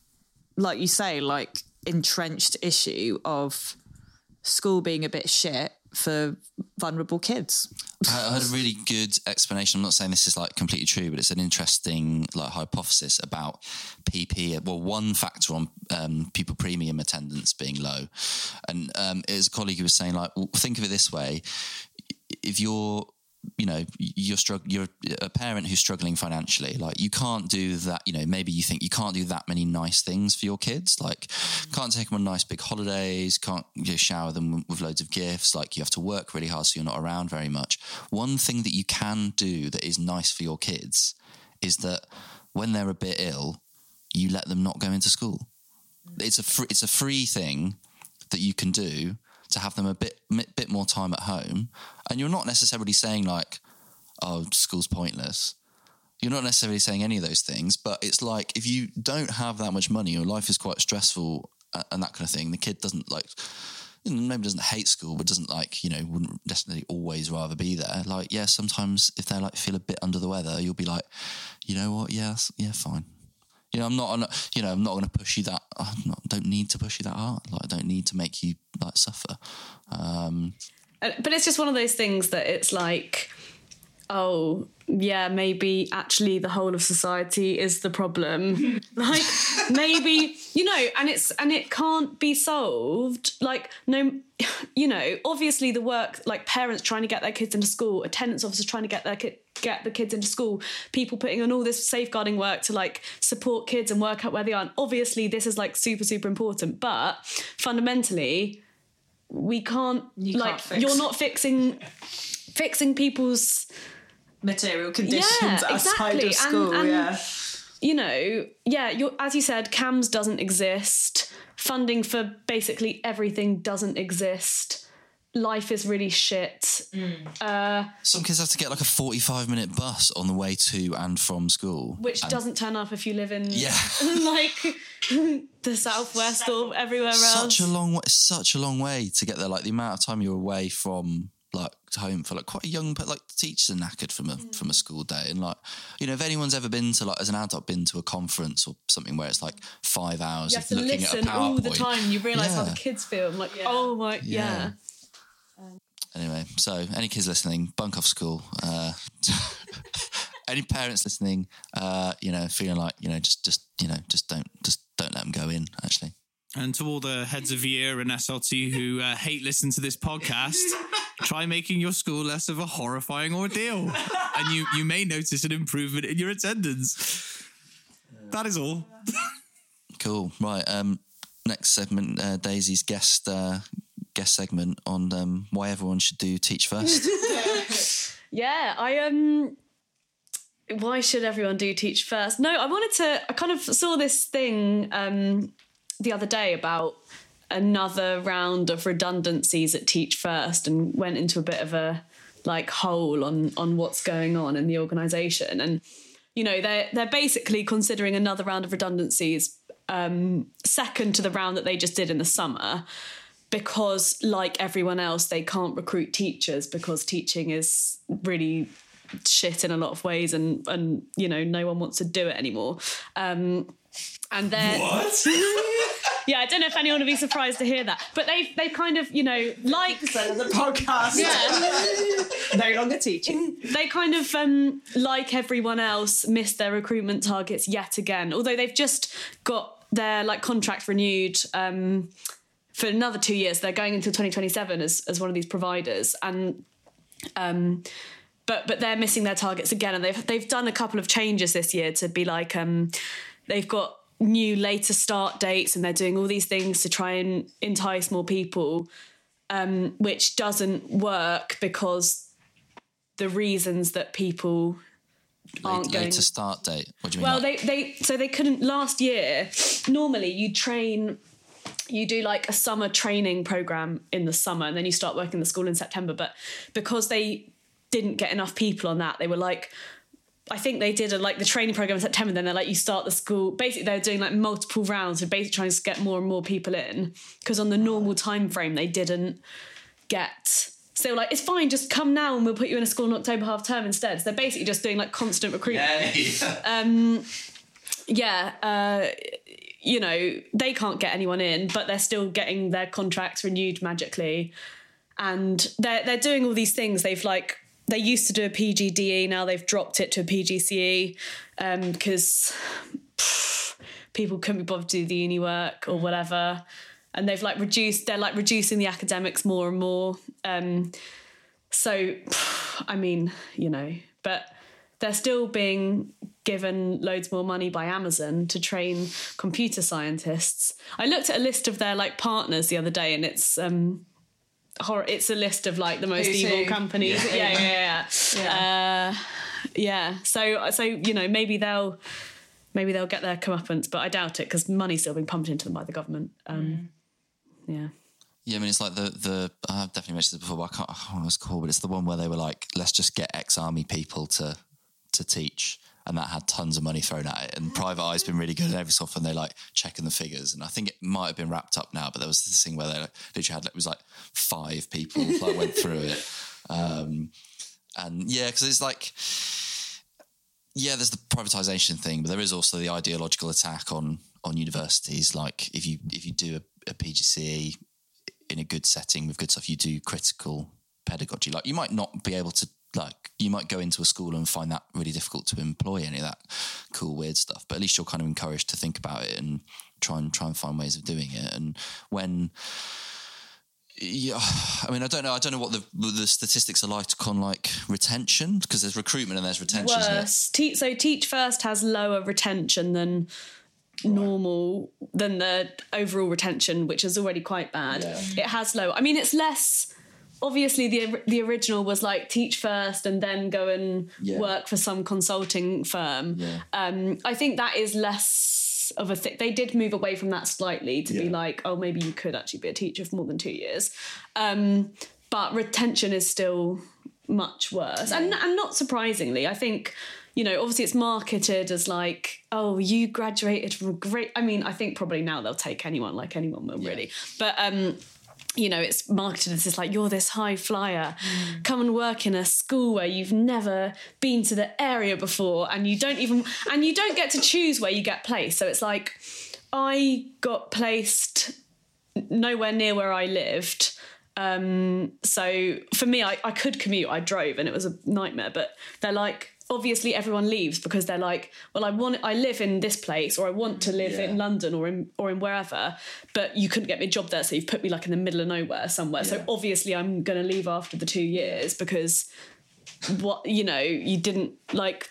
Like you say, like entrenched issue of school being a bit shit for vulnerable kids. I I heard a really good explanation. I'm not saying this is like completely true, but it's an interesting like hypothesis about P P. Well, one factor on um, pupil premium attendance being low, and um, it was a colleague who was saying like, well, think of it this way: if you're you know you're strugg- you're a parent who's struggling financially, like you can't do that, you know, maybe you think you can't do that many nice things for your kids, like can't take them on nice big holidays, can't, you know, shower them with loads of gifts, like you have to work really hard so you're not around very much. One thing that you can do that is nice for your kids is that when they're a bit ill, you let them not go into school. It's a free, it's a free thing that you can do to have them a bit bit more time at home, and you're not necessarily saying like, oh, school's pointless. You're not necessarily saying any of those things, but it's like if you don't have that much money, your life is quite stressful uh, and that kind of thing. The kid doesn't like, you know, maybe doesn't hate school, but doesn't like, you know, wouldn't necessarily always rather be there. Like, yeah, sometimes if they like feel a bit under the weather, you'll be like, you know what, yeah, yeah, fine. You know, I'm not, I'm not, you know, I'm not going to push you that. I don't need to push you that hard. Like, I don't need to make you like suffer. Um, but it's just one of those things that it's like, oh, yeah, maybe actually the whole of society is the problem. Like, maybe, you know, and it's, and it can't be solved. Like, no, you know, obviously the work, like parents trying to get their kids into school, attendance officers trying to get their kid, get the kids into school, people putting on all this safeguarding work to like support kids and work out where they are. And obviously this is like super, super important, but fundamentally we can't, You like, can't fix you're it. not fixing, fixing people's, Material conditions Yeah, outside exactly. of school, And- and- yeah. you know, yeah, you're, as you said, C A M S doesn't exist. Funding for basically everything doesn't exist. Life is really shit. Uh, some kids have to get like a forty-five minute bus on the way to and from school. which And- doesn't turn up if you live in Yeah. like the southwest or everywhere else. Such a long way, such a long way to get there. Like the amount of time you're away from like home for like quite a young, but like teachers are knackered from a from a school day. And like, you know, if anyone's ever been to like as an adult been to a conference or something where it's like five hours You of have to looking listen at a all the PowerPoint. time. You realise how Yeah. the kids feel. I'm like, oh my, yeah. Yeah. Anyway, so any kids listening, bunk off school. Uh, any parents listening, uh, you know, feeling like, you know, just, just, you know, just don't, just don't let them go in, actually. And to all the heads of year and S L T who uh, hate listen to this podcast, try making your school less of a horrifying ordeal, and you you may notice an improvement in your attendance. That is all. Cool. Right. Um, next segment, uh, Daisy's guest uh, guest segment on um, why everyone should do Teach First. Yeah, I um why should everyone do Teach First? No, I wanted to I kind of saw this thing um the other day about another round of redundancies at Teach First and went into a bit of a like hole on on what's going on in the organisation. And you know, they're they're basically considering another round of redundancies um second to the round that they just did in the summer, because like everyone else, they can't recruit teachers because teaching is really shit in a lot of ways, and and you know, no one wants to do it anymore. Um, and then What? Yeah, I don't know if anyone would be surprised to hear that. But they've, they've kind of, you know, like... the podcast. Yeah. No longer teaching. They kind of, um, like everyone else, missed their recruitment targets yet again. Although they've just got their like contract renewed um, for another two years. They're going until twenty twenty-seven as, as one of these providers. And... Um, But but they're missing their targets again, and they've they've done a couple of changes this year to be like um, they've got new later start dates, and they're doing all these things to try and entice more people, um, which doesn't work because the reasons that people aren't Late, going. later start date. What do you mean? Well, like? they they so they couldn't last year. Normally, you train. You do like a summer training program in the summer, and then you start working in the school in September. But because they didn't get enough people on that, they were like, I think they did a, like the training program in September. Then they're like, you start the school. Basically, they're doing like multiple rounds, so basically trying to get more and more people in. Because on the normal time frame, they didn't get. So they were like, it's fine, just come now, and we'll put you in a school in October half term instead. So they're basically just doing like constant recruitment. Yeah. um, yeah. Uh, you know, they can't get anyone in, but they're still getting their contracts renewed magically. And they're, they're doing all these things. They've like, they used to do a P G D E, now they've dropped it to a P G C E because um, people couldn't be bothered to do the uni work or whatever. And they've like reduced, they're like reducing the academics more and more. Um, so, I mean, you know, but they're still being given loads more money by Amazon to train computer scientists. I looked at a list of their like partners the other day, and it's um horror. It's a list of like the most Who's evil who? companies. Yeah, yeah, yeah. Yeah. yeah. Uh, yeah. So, so you know, maybe they'll maybe they'll get their comeuppance, but I doubt it because money's still being pumped into them by the government. Um, mm. Yeah. Yeah, I mean, it's like the, the I've definitely mentioned this before, but I can't, I can't remember what it's called, but it's the one where they were like, let's just get ex-army people to to teach, and that had tons of money thrown at it, and Private Eye's been really good, and every so often they like checking the figures, and I think it might have been wrapped up now, but there was this thing where they like, literally had, it was like five people like went through it. Um, and yeah, because it's like, yeah, there's the privatisation thing, but there is also the ideological attack on on universities. Like if you if you do a, a P G C E in a good setting with good stuff, you do critical pedagogy. Like you might not be able to, like you might go into a school and find that really difficult to employ any of that cool, weird stuff, but at least you're kind of encouraged to think about it and try and try and find ways of doing it. And when, yeah, I mean, I don't know, I don't know what the the statistics are like on like retention, because there's recruitment and there's retention. Worse. Te- so Teach First has lower retention than normal, than the overall retention, which is already quite bad. Yeah. It has low. I mean, it's less. Obviously, the the original was like teach first and then go and yeah. work for some consulting firm. Yeah. Um, I think that is less of a thing. They did move away from that slightly to yeah. be like, oh, maybe you could actually be a teacher for more than two years. Um, but retention is still much worse. Yeah. And, and not surprisingly, I think, you know, obviously it's marketed as like, oh, you graduated from a great... I mean, I think probably now they'll take anyone, like anyone will, yeah. really. But... Um, you know, it's marketed as this like, you're this high flyer, mm. come and work in a school where you've never been to the area before, and you don't even, and you don't get to choose where you get placed. So it's like, I got placed nowhere near where I lived. Um, so for me, I, I could commute, I drove, and it was a nightmare, but they're like, obviously everyone leaves because they're like, well, I want, I live in this place, or I want to live yeah. in London or in or in wherever, but you couldn't get me a job there, so you've put me like in the middle of nowhere somewhere. Yeah. So obviously I'm going to leave after the two years because what, you know, you didn't like.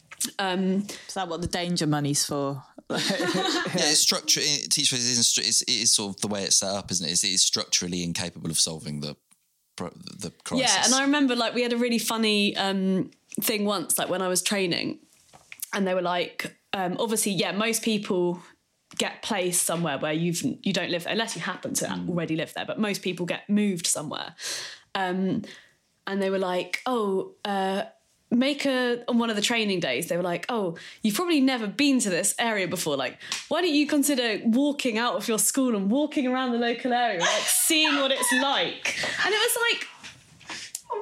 Um, Is that what the danger money's for? yeah, it's structure. Teach First is, is, is sort of the way it's set up, isn't it? It's, it is structurally incapable of solving the the crisis. Yeah, and I remember like we had a really funny um, thing once, like when I was training, and they were like, um, obviously, yeah, most people get placed somewhere where you've you don't live, unless you happen to mm. already live there, but most people get moved somewhere. Um, and they were like, oh, uh, make a, on one of the training days, they were like, oh, you've probably never been to this area before. Like, why don't you consider walking out of your school and walking around the local area, like seeing what it's like? And it was like, what?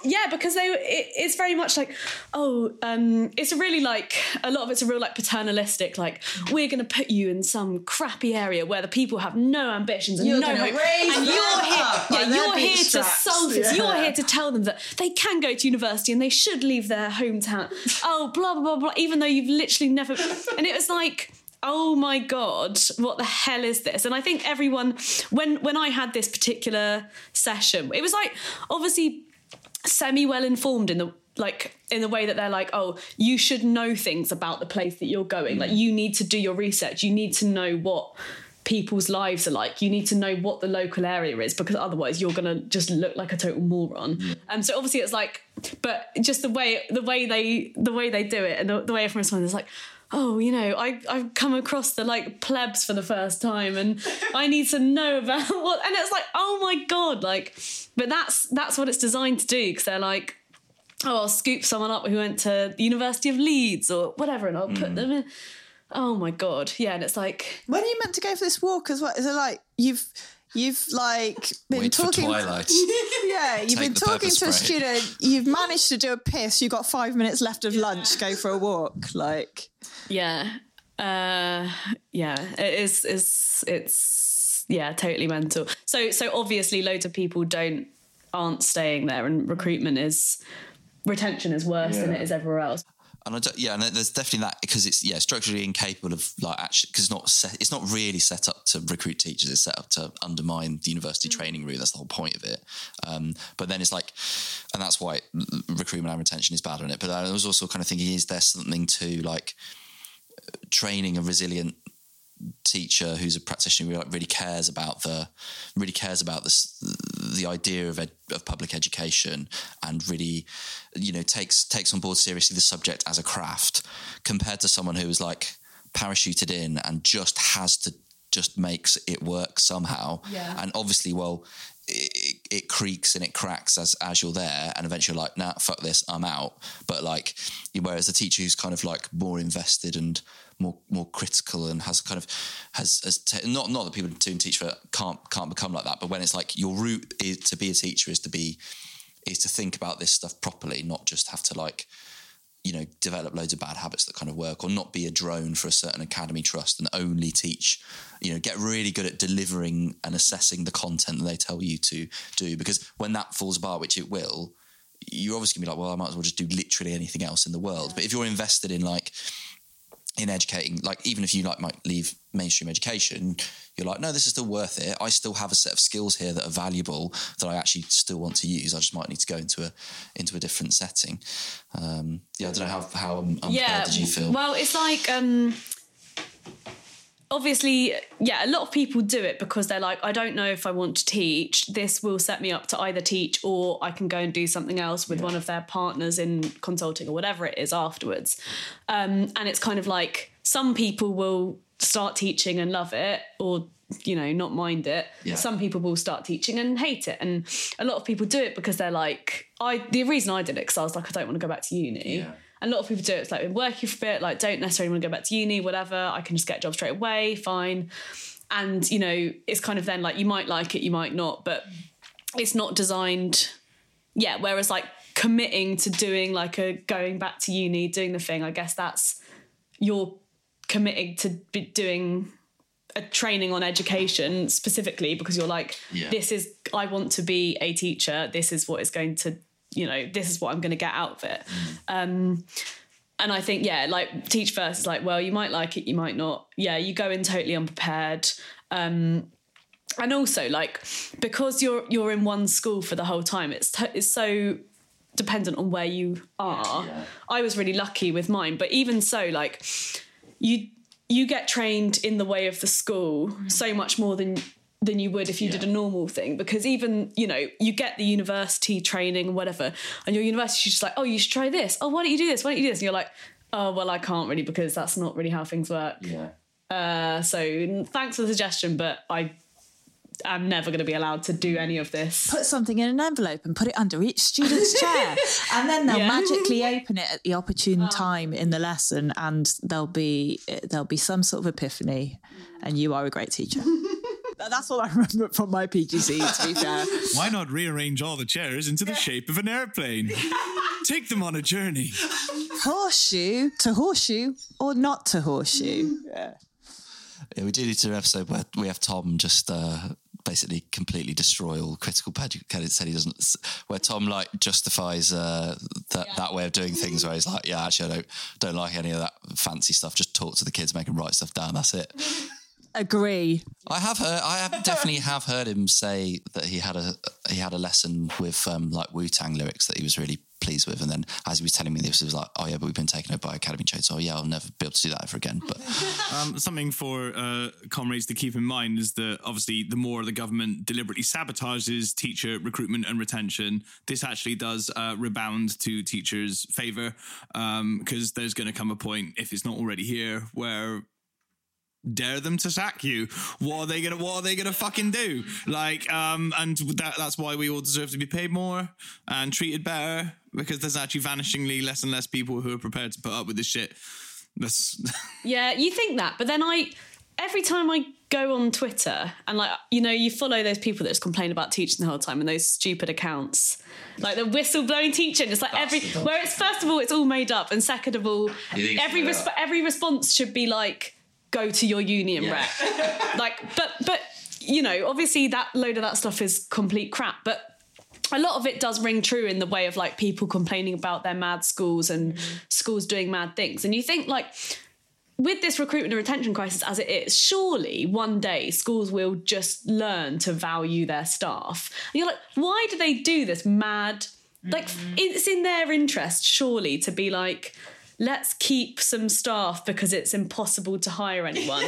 Yeah, because they it, it's very much like, oh, um, it's a really like, a lot of it's a real like paternalistic, like, we're going to put you in some crappy area where the people have no ambitions and You're no gonna hope. raise And them you're here, up yeah, by their you're here to bootstraps. solve this. Yeah. You're here to tell them that they can go to university and they should leave their hometown. Oh, blah, blah, blah, blah, even though you've literally never... And it was like... oh my God, what the hell is this? And I think everyone, when when I had this particular session, it was like obviously semi well informed in the like in the way that they're like, oh, you should know things about the place that you're going. Like you need to do your research. You need to know what people's lives are like. You need to know what the local area is, because otherwise you're gonna just look like a total moron. And um, so obviously it's like, but just the way the way they the way they do it and the, the way everyone's responds is like, oh, you know, I, I've come across the, like, plebs for the first time and I need to know about what... And it's like, oh, my God, like... But that's that's what it's designed to do, because they're like, oh, I'll scoop someone up who went to the University of Leeds or whatever and I'll put mm. them in... Oh, my God. Yeah, and it's like... When are you meant to go for this walk as well? Is it like, you've... You've like been Wait talking. For Twilight. Yeah, you've Take been talking to a spray. student. You've managed to do a piss. You've got five minutes left of lunch. Go for a walk. Like, yeah, uh, yeah. It is. Is it's yeah, totally mental. So so obviously, loads of people don't aren't staying there, and recruitment is retention is worse yeah. than it is everywhere else. And I don't, yeah, and there's definitely that, because it's yeah structurally incapable of like actually, because it's not set, it's not really set up to recruit teachers. It's set up to undermine the university mm-hmm. training route. That's the whole point of it. Um, but then it's like, and that's why recruitment and retention is bad on it. But I was also kind of thinking, is there something to like training a resilient teacher who's a practitioner who really cares about the really cares about this the idea of ed, of public education, and really, you know, takes takes on board seriously the subject as a craft, compared to someone who is like parachuted in and just has to just makes it work somehow. Yeah. And obviously, well, it, it creaks and it cracks as as you're there, and eventually you're like, nah, fuck this, I'm out. But like, whereas the teacher who's kind of like more invested and more more critical and has kind of has, has te- not not that people doing teach for can't can't become like that, but when it's like your route is to be a teacher is to be is to think about this stuff properly, not just have to like, you know, develop loads of bad habits that kind of work, or not be a drone for a certain academy trust and only teach, you know, get really good at delivering and assessing the content that they tell you to do. Because when that falls apart, which it will, you're obviously gonna be like, well, I might as well just do literally anything else in the world. Yeah. But if you're invested in like in educating, like even if you like might leave mainstream education, you're like, no, this is still worth it. I still have a set of skills here that are valuable that I actually still want to use. I just might need to go into a into a different setting. Um, yeah, I don't know how how unprepared yeah, did you feel? Well, it's like um, obviously, yeah, a lot of people do it because they're like, I don't know if I want to teach. This will set me up to either teach or I can go and do something else with yeah. one of their partners in consulting or whatever it is afterwards. Um, and it's kind of like some people will start teaching and love it, or, you know, not mind it. Yeah. Some people will start teaching and hate it. And a lot of people do it because they're like, I, the reason I did it, because I was like, I don't want to go back to uni. Yeah. And a lot of people do it. It's like, been working for a bit, like, don't necessarily want to go back to uni, whatever. I can just get a job straight away, fine. And, you know, it's kind of then like, you might like it, you might not, but it's not designed. Yeah. Whereas like committing to doing like a going back to uni, doing the thing, I guess that's, you're committing to be doing a training on education specifically because you're like, yeah. this is, I want to be a teacher. This is what is going to, you know, this is what I'm going to get out of it. Mm. Um, and I think, yeah, like Teach First is like, well, you might like it, you might not. Yeah, you go in totally unprepared. Um, and also like, because you're, you're in one school for the whole time, it's, t- it's so dependent on where you are. Yeah. I was really lucky with mine, but even so, like you, you get trained in the way of the school mm. so much more than than you would if you yeah. did a normal thing, because even, you know, you get the university training or whatever, and your university's just like, oh, you should try this. Oh, why don't you do this? Why don't you do this? And you're like, oh, well, I can't really because that's not really how things work. Yeah. Uh, so thanks for the suggestion, but I am never going to be allowed to do any of this. Put something in an envelope and put it under each student's chair, and then they'll yeah. magically open it at the opportune oh. time in the lesson, and there'll be there'll be some sort of epiphany, and you are a great teacher. That's all I remember from my P G C, to be fair. Why not rearrange all the chairs into the shape of an airplane? Take them on a journey. Horseshoe to horseshoe or not to horseshoe? Yeah. Yeah, we do need to do an episode where we have Tom just uh, basically completely destroy all critical pedagog. Said he doesn't. Where Tom like justifies uh, that yeah. that way of doing things, where he's like, yeah, actually, I don't don't like any of that fancy stuff. Just talk to the kids, make them write stuff down. That's it. Agree. I have heard. I have definitely have heard him say that he had a he had a lesson with um, like Wu-Tang lyrics that he was really pleased with, and then as he was telling me this, he was like, "Oh yeah, but we've been taken over by Academy Trade, so yeah, I'll never be able to do that ever again." But um, something for uh, comrades to keep in mind is that obviously the more the government deliberately sabotages teacher recruitment and retention, this actually does uh, rebound to teachers' favour, because um, there's going to come a point, if it's not already here, where dare them to sack you. What are they gonna what are they gonna fucking do? Like um and that that's why we all deserve to be paid more and treated better, because there's actually vanishingly less and less people who are prepared to put up with this shit. That's yeah, you think that, but then I every time I go on Twitter and like, you know, you follow those people that just complain about teaching the whole time and those stupid accounts, like the whistleblowing teaching. It's like that's every where it's first of all it's all made up, and second of all every resp- every response should be like, go to your union yeah. rep. Like, but, but, you know, obviously that load of that stuff is complete crap, but a lot of it does ring true in the way of like people complaining about their mad schools and mm. schools doing mad things. And you think like, with this recruitment and retention crisis as it is, surely one day schools will just learn to value their staff. And you're like, why do they do this mad? Mm. Like, it's in their interest, surely, to be like, let's keep some staff because it's impossible to hire anyone.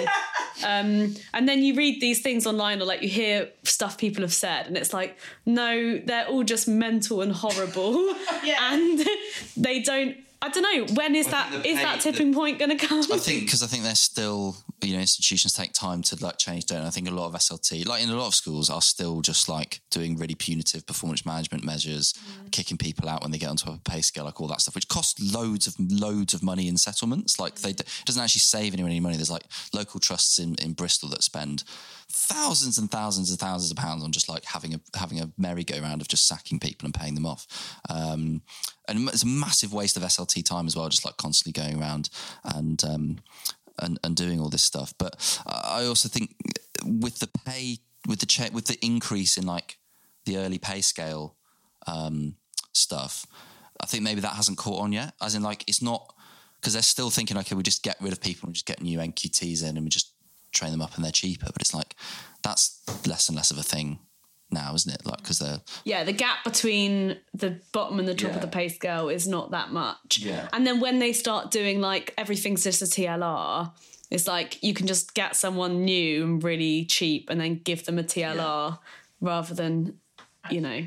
um, and then you read these things online, or like you hear stuff people have said, and it's like, no, they're all just mental and horrible. yeah. And they don't, I don't know, when is I that, is pay, that tipping the, point going to come? I think, because I think they're still, you know, institutions take time to like change, don't they? I think a lot of S L T, like in a lot of schools, are still just like doing really punitive performance management measures, mm. kicking people out when they get onto a pay scale, like all that stuff, which costs loads of loads of money in settlements. Like they, it doesn't actually save anyone any money. There's like local trusts in, in Bristol that spend thousands and thousands and thousands of pounds on just like having a having a merry-go-round of just sacking people and paying them off. Um, and it's a massive waste of S L T time as well, just like constantly going around and um, and, and doing all this stuff. But I also think with the pay, with the check, with the increase in like the early pay scale um, stuff, I think maybe that hasn't caught on yet. As in, like, it's not, because they're still thinking, okay, we just get rid of people and just get new N Q Ts in and we just train them up and they're cheaper. But it's like, that's less and less of a thing now, isn't it? Like, because they're yeah, the gap between the bottom and the top yeah. of the pay scale is not that much. Yeah. And then when they start doing like everything's just a T L R, it's like you can just get someone new and really cheap and then give them a T L R yeah. rather than, you know,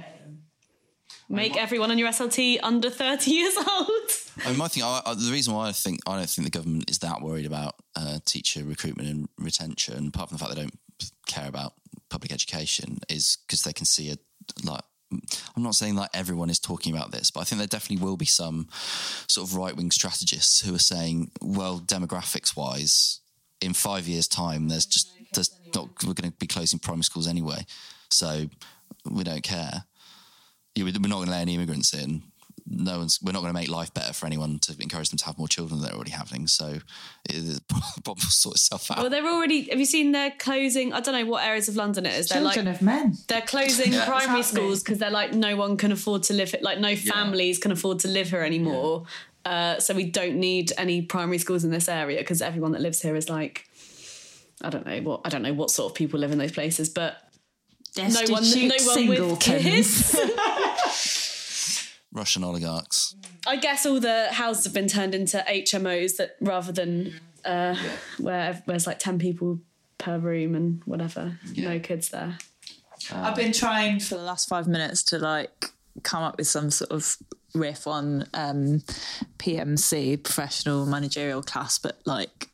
make everyone on your S L T under thirty years old. I mean, my thing, I, I, the reason why I think I don't think the government is that worried about uh, teacher recruitment and retention, apart from the fact they don't care about public education, is because they can see it. Like, I'm not saying like everyone is talking about this, but I think there definitely will be some sort of right-wing strategists who are saying, well, demographics wise, in five years' time, there's just there's not we're going to be closing primary schools anyway, so we don't care. Yeah, we're not going to let any immigrants in. No one's. We're not going to make life better for anyone to encourage them to have more children than they're already having. So it, the problem will sort itself out. Well, they're already. Have you seen they're closing? I don't know what areas of London it is. They're Children like, of men. They're closing yeah. primary schools because they're like, no one can afford to live it. Like no families yeah. can afford to live here anymore. Yeah. Uh, so we don't need any primary schools in this area because everyone that lives here is like, I don't know what. I don't know what sort of people live in those places, but Destitute no one, no one with kids. Russian oligarchs. I guess all the houses have been turned into H M Os that rather than uh, yeah. where there's like ten people per room and whatever, yeah. no kids there. Um, I've been trying for the last five minutes to like come up with some sort of riff on um, P M C, professional managerial class, but like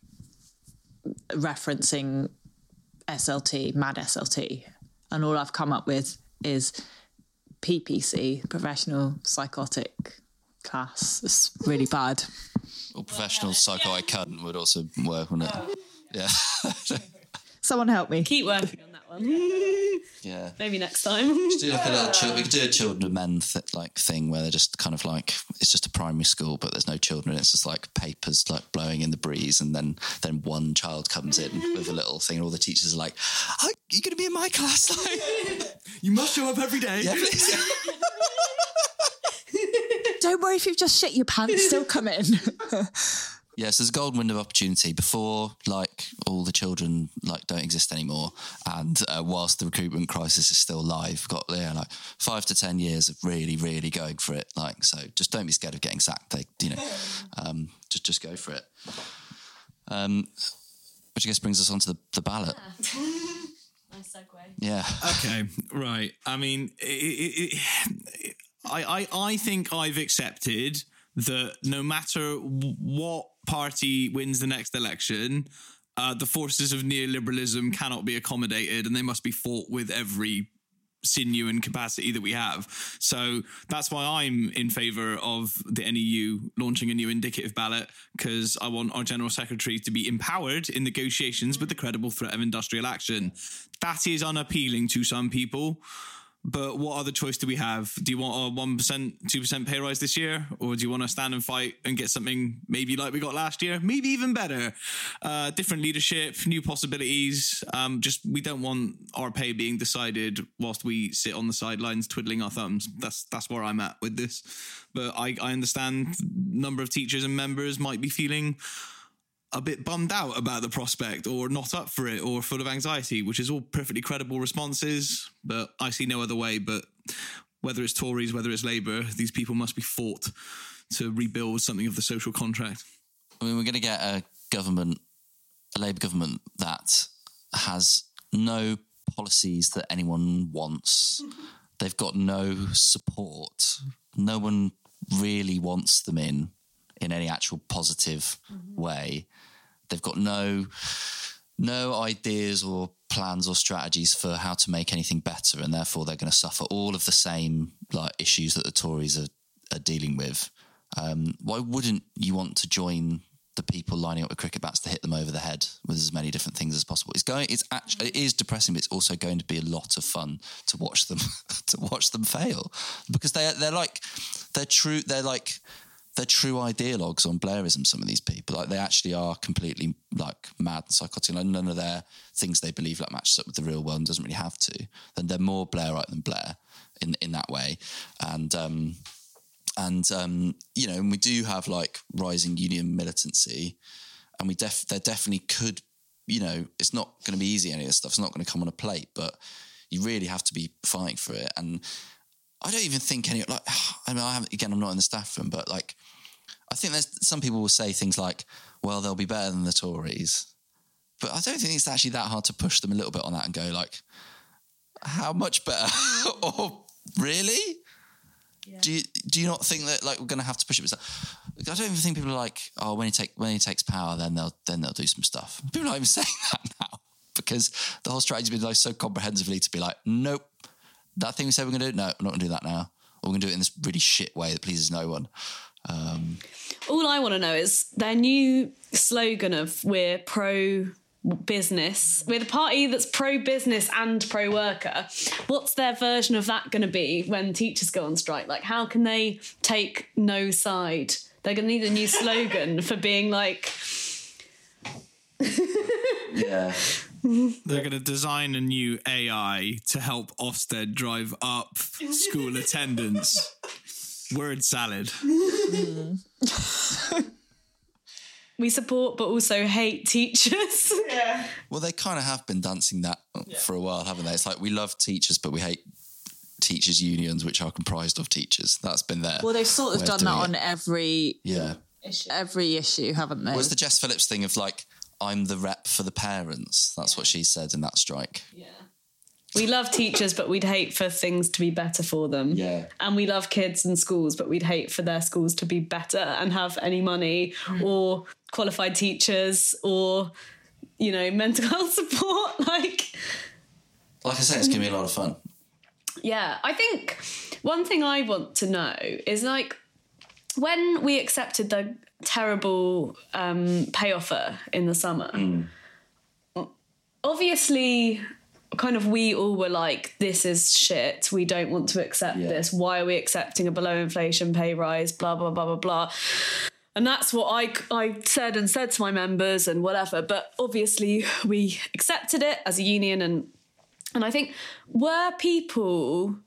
referencing S L T, mad S L T. And all I've come up with is P P C, professional psychotic class. It's really bad. Or professional psychotic cunt would also work, wouldn't it? Oh. Yeah. Someone help me. Keep working on that one. Yeah. Maybe next time. Just do like a little chil- we could do a children and men th- like thing where they're just kind of like, it's just a primary school, but there's no children. It's just like papers like blowing in the breeze, and then then one child comes in with a little thing, and all the teachers are like, "Oh, you're going to be in my class?" Like, You must show up every day. yeah, please. Don't worry if you've just shit your pants, still come in. Yes, there's a golden window of opportunity before, like, all the children like don't exist anymore, and uh, whilst the recruitment crisis is still live, got yeah, like five to ten years of really, really going for it. Like, so just don't be scared of getting sacked. They, you know, um, just just go for it. Um, which I guess brings us on to the, the ballot. Nice segue. Yeah. Okay, right. I mean, it, it, it, I, I, I think I've accepted that no matter what party wins the next election, uh, the forces of neoliberalism cannot be accommodated, and they must be fought with every sinew and capacity that we have. So that's why I'm in favour of the N E U launching a new indicative ballot, because I want our General Secretary to be empowered in negotiations with the credible threat of industrial action. That is unappealing to some people. But what other choice do we have? Do you want a one percent, two percent pay rise this year? Or do you want to stand and fight and get something maybe like we got last year? Maybe even better. Uh, different leadership, new possibilities. Um, just we don't want our pay being decided whilst we sit on the sidelines twiddling our thumbs. That's that's where I'm at with this. But I, I understand a number of teachers and members might be feeling a bit bummed out about the prospect, or not up for it, or full of anxiety, which is all perfectly credible responses, but I see no other way. But whether it's Tories, whether it's Labour, these people must be fought to rebuild something of the social contract. I mean, we're going to get a government, a Labour government that has no policies that anyone wants. They've got no support. No one really wants them in, in any actual positive mm-hmm. way. They've got no no ideas or plans or strategies for how to make anything better, and therefore they're going to suffer all of the same like issues that the Tories are, are dealing with. Um, why wouldn't you want to join the people lining up with cricket bats to hit them over the head with as many different things as possible? It's going. It's actually it is depressing, but it's also going to be a lot of fun to watch them to watch them fail, because they they're like they're true. They're like. They're true ideologues on Blairism, some of these people. Like, they actually are completely, like, mad and psychotic. Like, none of their things they believe, like, matches up with the real world and doesn't really have to. And they're more Blairite than Blair in, in that way. And, um, and um, you know, and we do have, like, rising union militancy. And we def- there definitely could, you know, it's not going to be easy, any of this stuff. It's not going to come on a plate. But you really have to be fighting for it. And I don't even think any, like, I mean, I haven't, again, I'm not in the staff room, but, like, I think there's some people will say things like, well, they'll be better than the Tories. But I don't think it's actually that hard to push them a little bit on that and go, like, how much better? Or really? Yeah. Do you do you not think that, like, we're going to have to push it? I don't even think people are like, oh, when he take when he takes power, then they'll then they'll do some stuff. People are not even saying that now, because the whole strategy's been like so comprehensively to be like, nope, that thing we said we're going to do, no, we're not going to do that now. Or we're going to do it in this really shit way that pleases no one. Um, All I want to know is their new slogan of we're pro business. We're the party that's pro business and pro worker. What's their version of that going to be when teachers go on strike? Like, how can they take no side? They're going to need a new slogan for being like... yeah. They're going to design a new A I to help Ofsted drive up school attendance. Word salad. We support but also hate teachers. Yeah. Well, they kind of have been dancing that yeah. for a while, haven't they? It's like, we love teachers, but we hate teachers' unions, which are comprised of teachers. That's been there. Well, they've sort of done that on it. every yeah. issue. every issue, haven't they? Was the Jess Phillips thing of like, I'm the rep for the parents? That's yeah. what she said in that strike. Yeah. We love teachers, but we'd hate for things to be better for them. Yeah. And we love kids and schools, but we'd hate for their schools to be better and have any money mm. or qualified teachers or, you know, mental health support. Like, like I said, it's going to be a lot of fun. Yeah. I think one thing I want to know is, like, when we accepted the terrible um, pay offer in the summer, mm. obviously kind of we all were like, this is shit, we don't want to accept Yeah. this, why are we accepting a below inflation pay rise, blah blah blah blah blah. And that's what I, I said and said to my members and whatever. But obviously we accepted it as a union. And and I think, were people,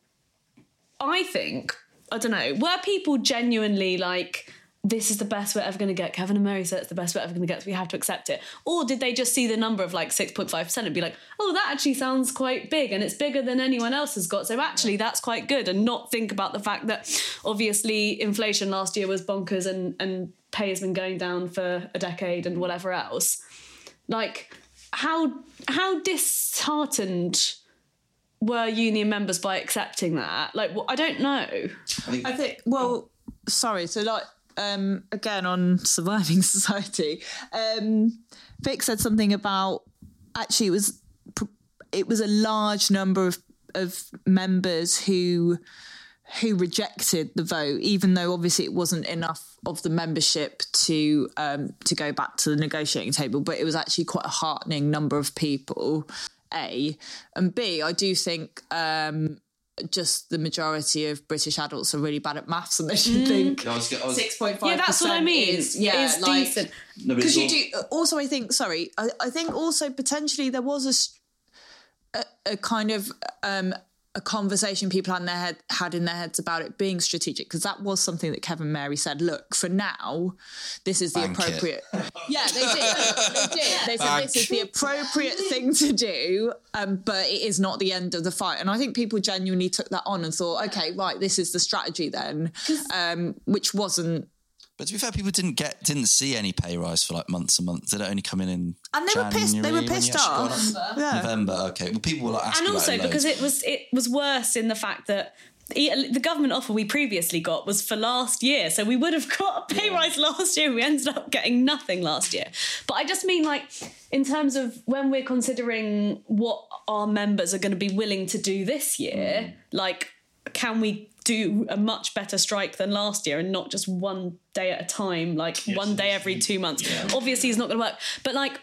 I think, I don't know, were people genuinely like, this is the best we're ever going to get? Kevin and Mary said it's the best we're ever going to get, so we have to accept it. Or did they just see the number of like six point five percent and be like, oh, that actually sounds quite big and it's bigger than anyone else has got, so actually that's quite good, and not think about the fact that obviously inflation last year was bonkers and, and pay has been going down for a decade and whatever else. Like, how how disheartened were union members by accepting that? Like, well, I don't know. I think, well, sorry, so like, um, again, on Surviving Society, um, Vic said something about, actually it was it was a large number of, of members who who rejected the vote, even though obviously it wasn't enough of the membership to um, to go back to the negotiating table, but it was actually quite a heartening number of people, A. And B, I do think um, just the majority of British adults are really bad at maths, and they should think I was, I was, six point five percent Yeah, that's what I mean. is, yeah, Is like, decent. No, but it's because you all- do also, I think, sorry, I, I think also potentially there was a, s- a, a kind of um, a conversation people had in their head had in their heads about it being strategic, because that was something that Kevin and Mary said, look, for now, this is the Bank it. appropriate. Yeah, they did. They did. They said this is the appropriate thing to do, um, but it is not the end of the fight. And I think people genuinely took that on and thought, okay, right, this is the strategy then, um, which wasn't. But to be fair, people didn't get didn't see any pay rise for like months and months. Did it only come in in And they were pissed. They January were when you pissed actually got off. up? Yeah. November, okay. Well, people were like asking And also about it because loads. it was it was worse in the fact that the the government offer we previously got was for last year, so we would have got a pay rise last year. We ended up getting nothing last year. But I just mean, like, in terms of when we're considering what our members are going to be willing to do this year, Mm. like, can we do a much better strike than last year and not just one day at a time, like one day every two months? Obviously it's not going to work, but like,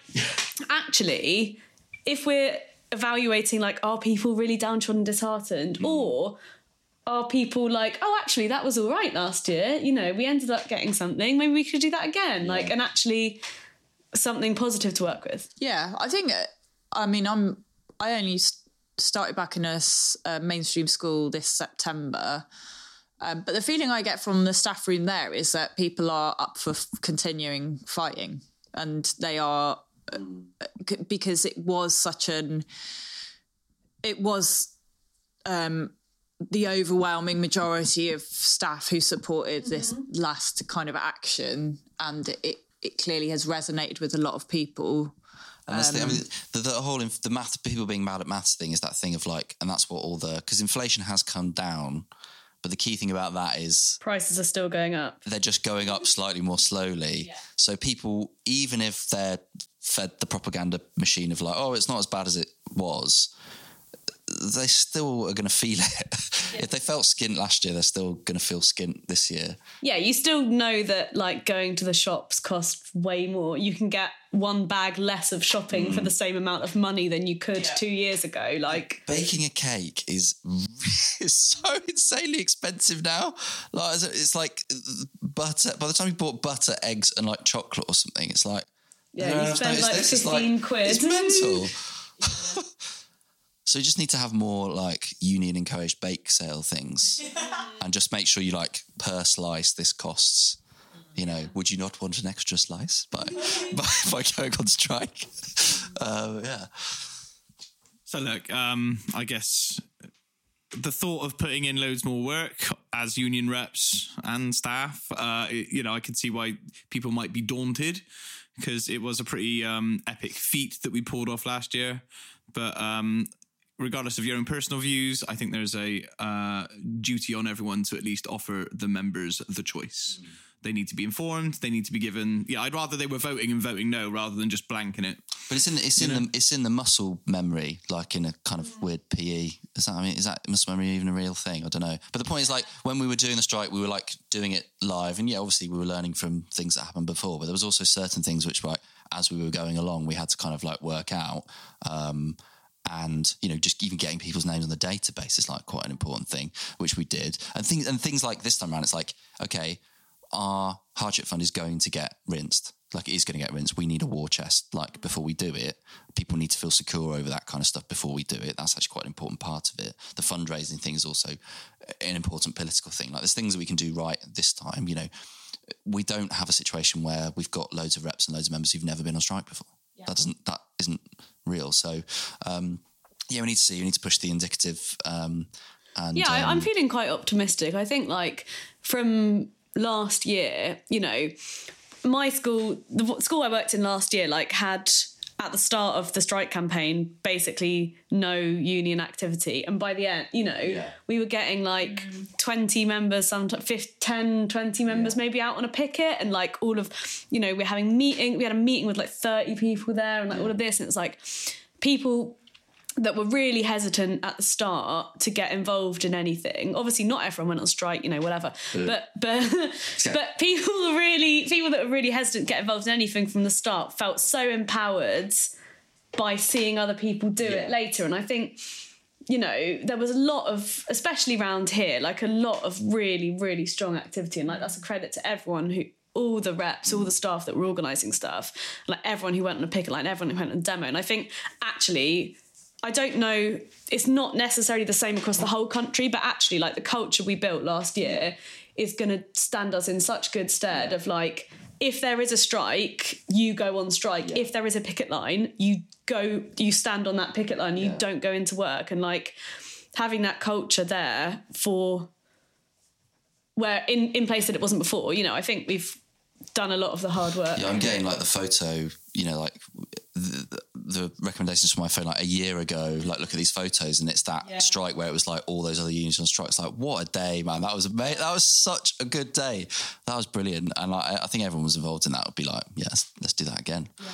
actually, if we're evaluating, like, are people really downtrodden, disheartened, or are people like, oh, actually that was all right last year, you know, we ended up getting something, maybe we could do that again, like, and actually something positive to work with. Yeah, I think, uh, I mean, I'm, I only s- started back in a s- uh, mainstream school this September, um, but the feeling I get from the staff room there is that people are up for f- continuing fighting, and they are, uh, c- because it was such an, it was um, the overwhelming majority of staff who supported this last kind of action, and it, it clearly has resonated with a lot of people. And that's the, I mean, the, the whole inf- the math people being mad at maths thing is that thing of like, and that's what all the, because inflation has come down, but the key thing about that is Prices are still going up. they're just going up slightly more slowly. So people, even if they're fed the propaganda machine of like, oh, it's not as bad as it was, they still are going to feel it. If they felt skint last year, they're still going to feel skint this year. Yeah, you still know that, like, going to the shops costs way more. You can get one bag less of shopping Mm. for the same amount of money than you could two years ago. Like, Baking a cake is, is so insanely expensive now. Like, it's like butter. By the time you bought butter, eggs, and like chocolate or something, it's like, yeah, no, you I've spend noticed like this. It's fifteen quid. It's mental. So you just need to have more like union encouraged bake sale things, and just make sure you like per slice this costs. You know, would you not want an extra slice by by, by going on strike? Uh, yeah. So look, um, I guess the thought of putting in loads more work as union reps and staff, uh, it- you know, I could see why people might be daunted, because it was a pretty um, epic feat that we pulled off last year. But um, regardless of your own personal views, I think there's a uh, duty on everyone to at least offer the members the choice. Mm. They need to be informed. They need to be given. Yeah, I'd rather they were voting and voting no rather than just blanking it. But it's in the, it's in know? the it's in the muscle memory, like in a kind of weird P E. Is that I mean, is that muscle memory even a real thing? I don't know. But the point is, like, when we were doing the strike, we were like doing it live, and yeah, obviously we were learning from things that happened before. But there was also certain things which, like, as we were going along, we had to kind of like work out. Um, and you know, just even getting people's names on the database is like quite an important thing, which we did. And things and things like this time around, it's like, okay, our hardship fund is going to get rinsed. Like, it is going to get rinsed. We need a war chest, like, before we do it. People need to feel secure over that kind of stuff before we do it. That's actually quite an important part of it. The fundraising thing is also an important political thing. Like, there's things that we can do right this time. You know, we don't have a situation where we've got loads of reps and loads of members who've never been on strike before. Yeah. That doesn't, that isn't real. So, um, yeah, we need to see, we need to push the indicative. Um, and Yeah, um, I'm feeling quite optimistic. I think, like, from last year, you know, my school, the school I worked in last year, like, had at the start of the strike campaign basically no union activity, and by the end, you know, yeah. we were getting like mm. twenty members, sometimes ten, twenty members yeah. maybe out on a picket, and like all of, you know, we're having meeting we had a meeting with like thirty people there, and like yeah. all of this, and it's like people that were really hesitant at the start to get involved in anything. Obviously, not everyone went on strike, you know, whatever. Uh, but but yeah. but people were really people that were really hesitant to get involved in anything from the start felt so empowered by seeing other people do yeah. it later. And I think, you know, there was a lot of, especially around here, like a lot of really, really strong activity. And like that's a credit to everyone who, all the reps, all the staff that were organising stuff, like everyone who went on a picket line, everyone who went on a demo. And I think actually, I don't know, it's not necessarily the same across the whole country, but actually, like, the culture we built last year is going to stand us in such good stead of, like, if there is a strike, you go on strike. Yeah. If there is a picket line, you go, you stand on that picket line, you yeah. don't go into work. And, like, having that culture there for where in, in place that it wasn't before, you know, I think we've done a lot of the hard work. Yeah, I'm getting, like, the photo, you know, like... The, the recommendations from my phone like a year ago, like, look at these photos, and it's that yeah. strike where it was like all those other unions on strike. It's like, what a day, man. That was amazing. That was such a good day. That was brilliant. And like, I think everyone was involved in that. Would be like, yes, let's do that again. Yeah.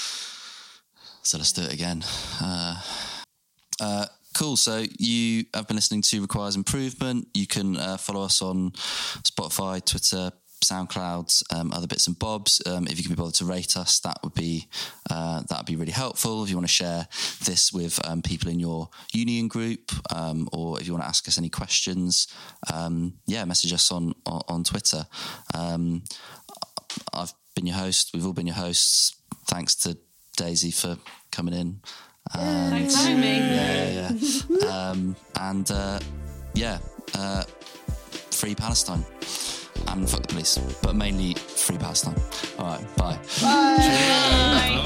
So let's yeah. do it again. Uh, uh, cool. So you have been listening to Requires Improvement. You can uh, follow us on Spotify, Twitter, SoundCloud, um, other bits and bobs. Um, if you can be bothered to rate us, that would be uh, that would be really helpful. If you want to share this with um, people in your union group, um, or if you want to ask us any questions, um, yeah, message us on on, on Twitter. Um, I've been your host. We've all been your hosts. Thanks to Daisy for coming in. And, Thanks for having me. Yeah, yeah. yeah. um, and uh, yeah, uh, free Palestine. And fuck the police, but mainly free Palestine. All right, bye. Bye. Bye.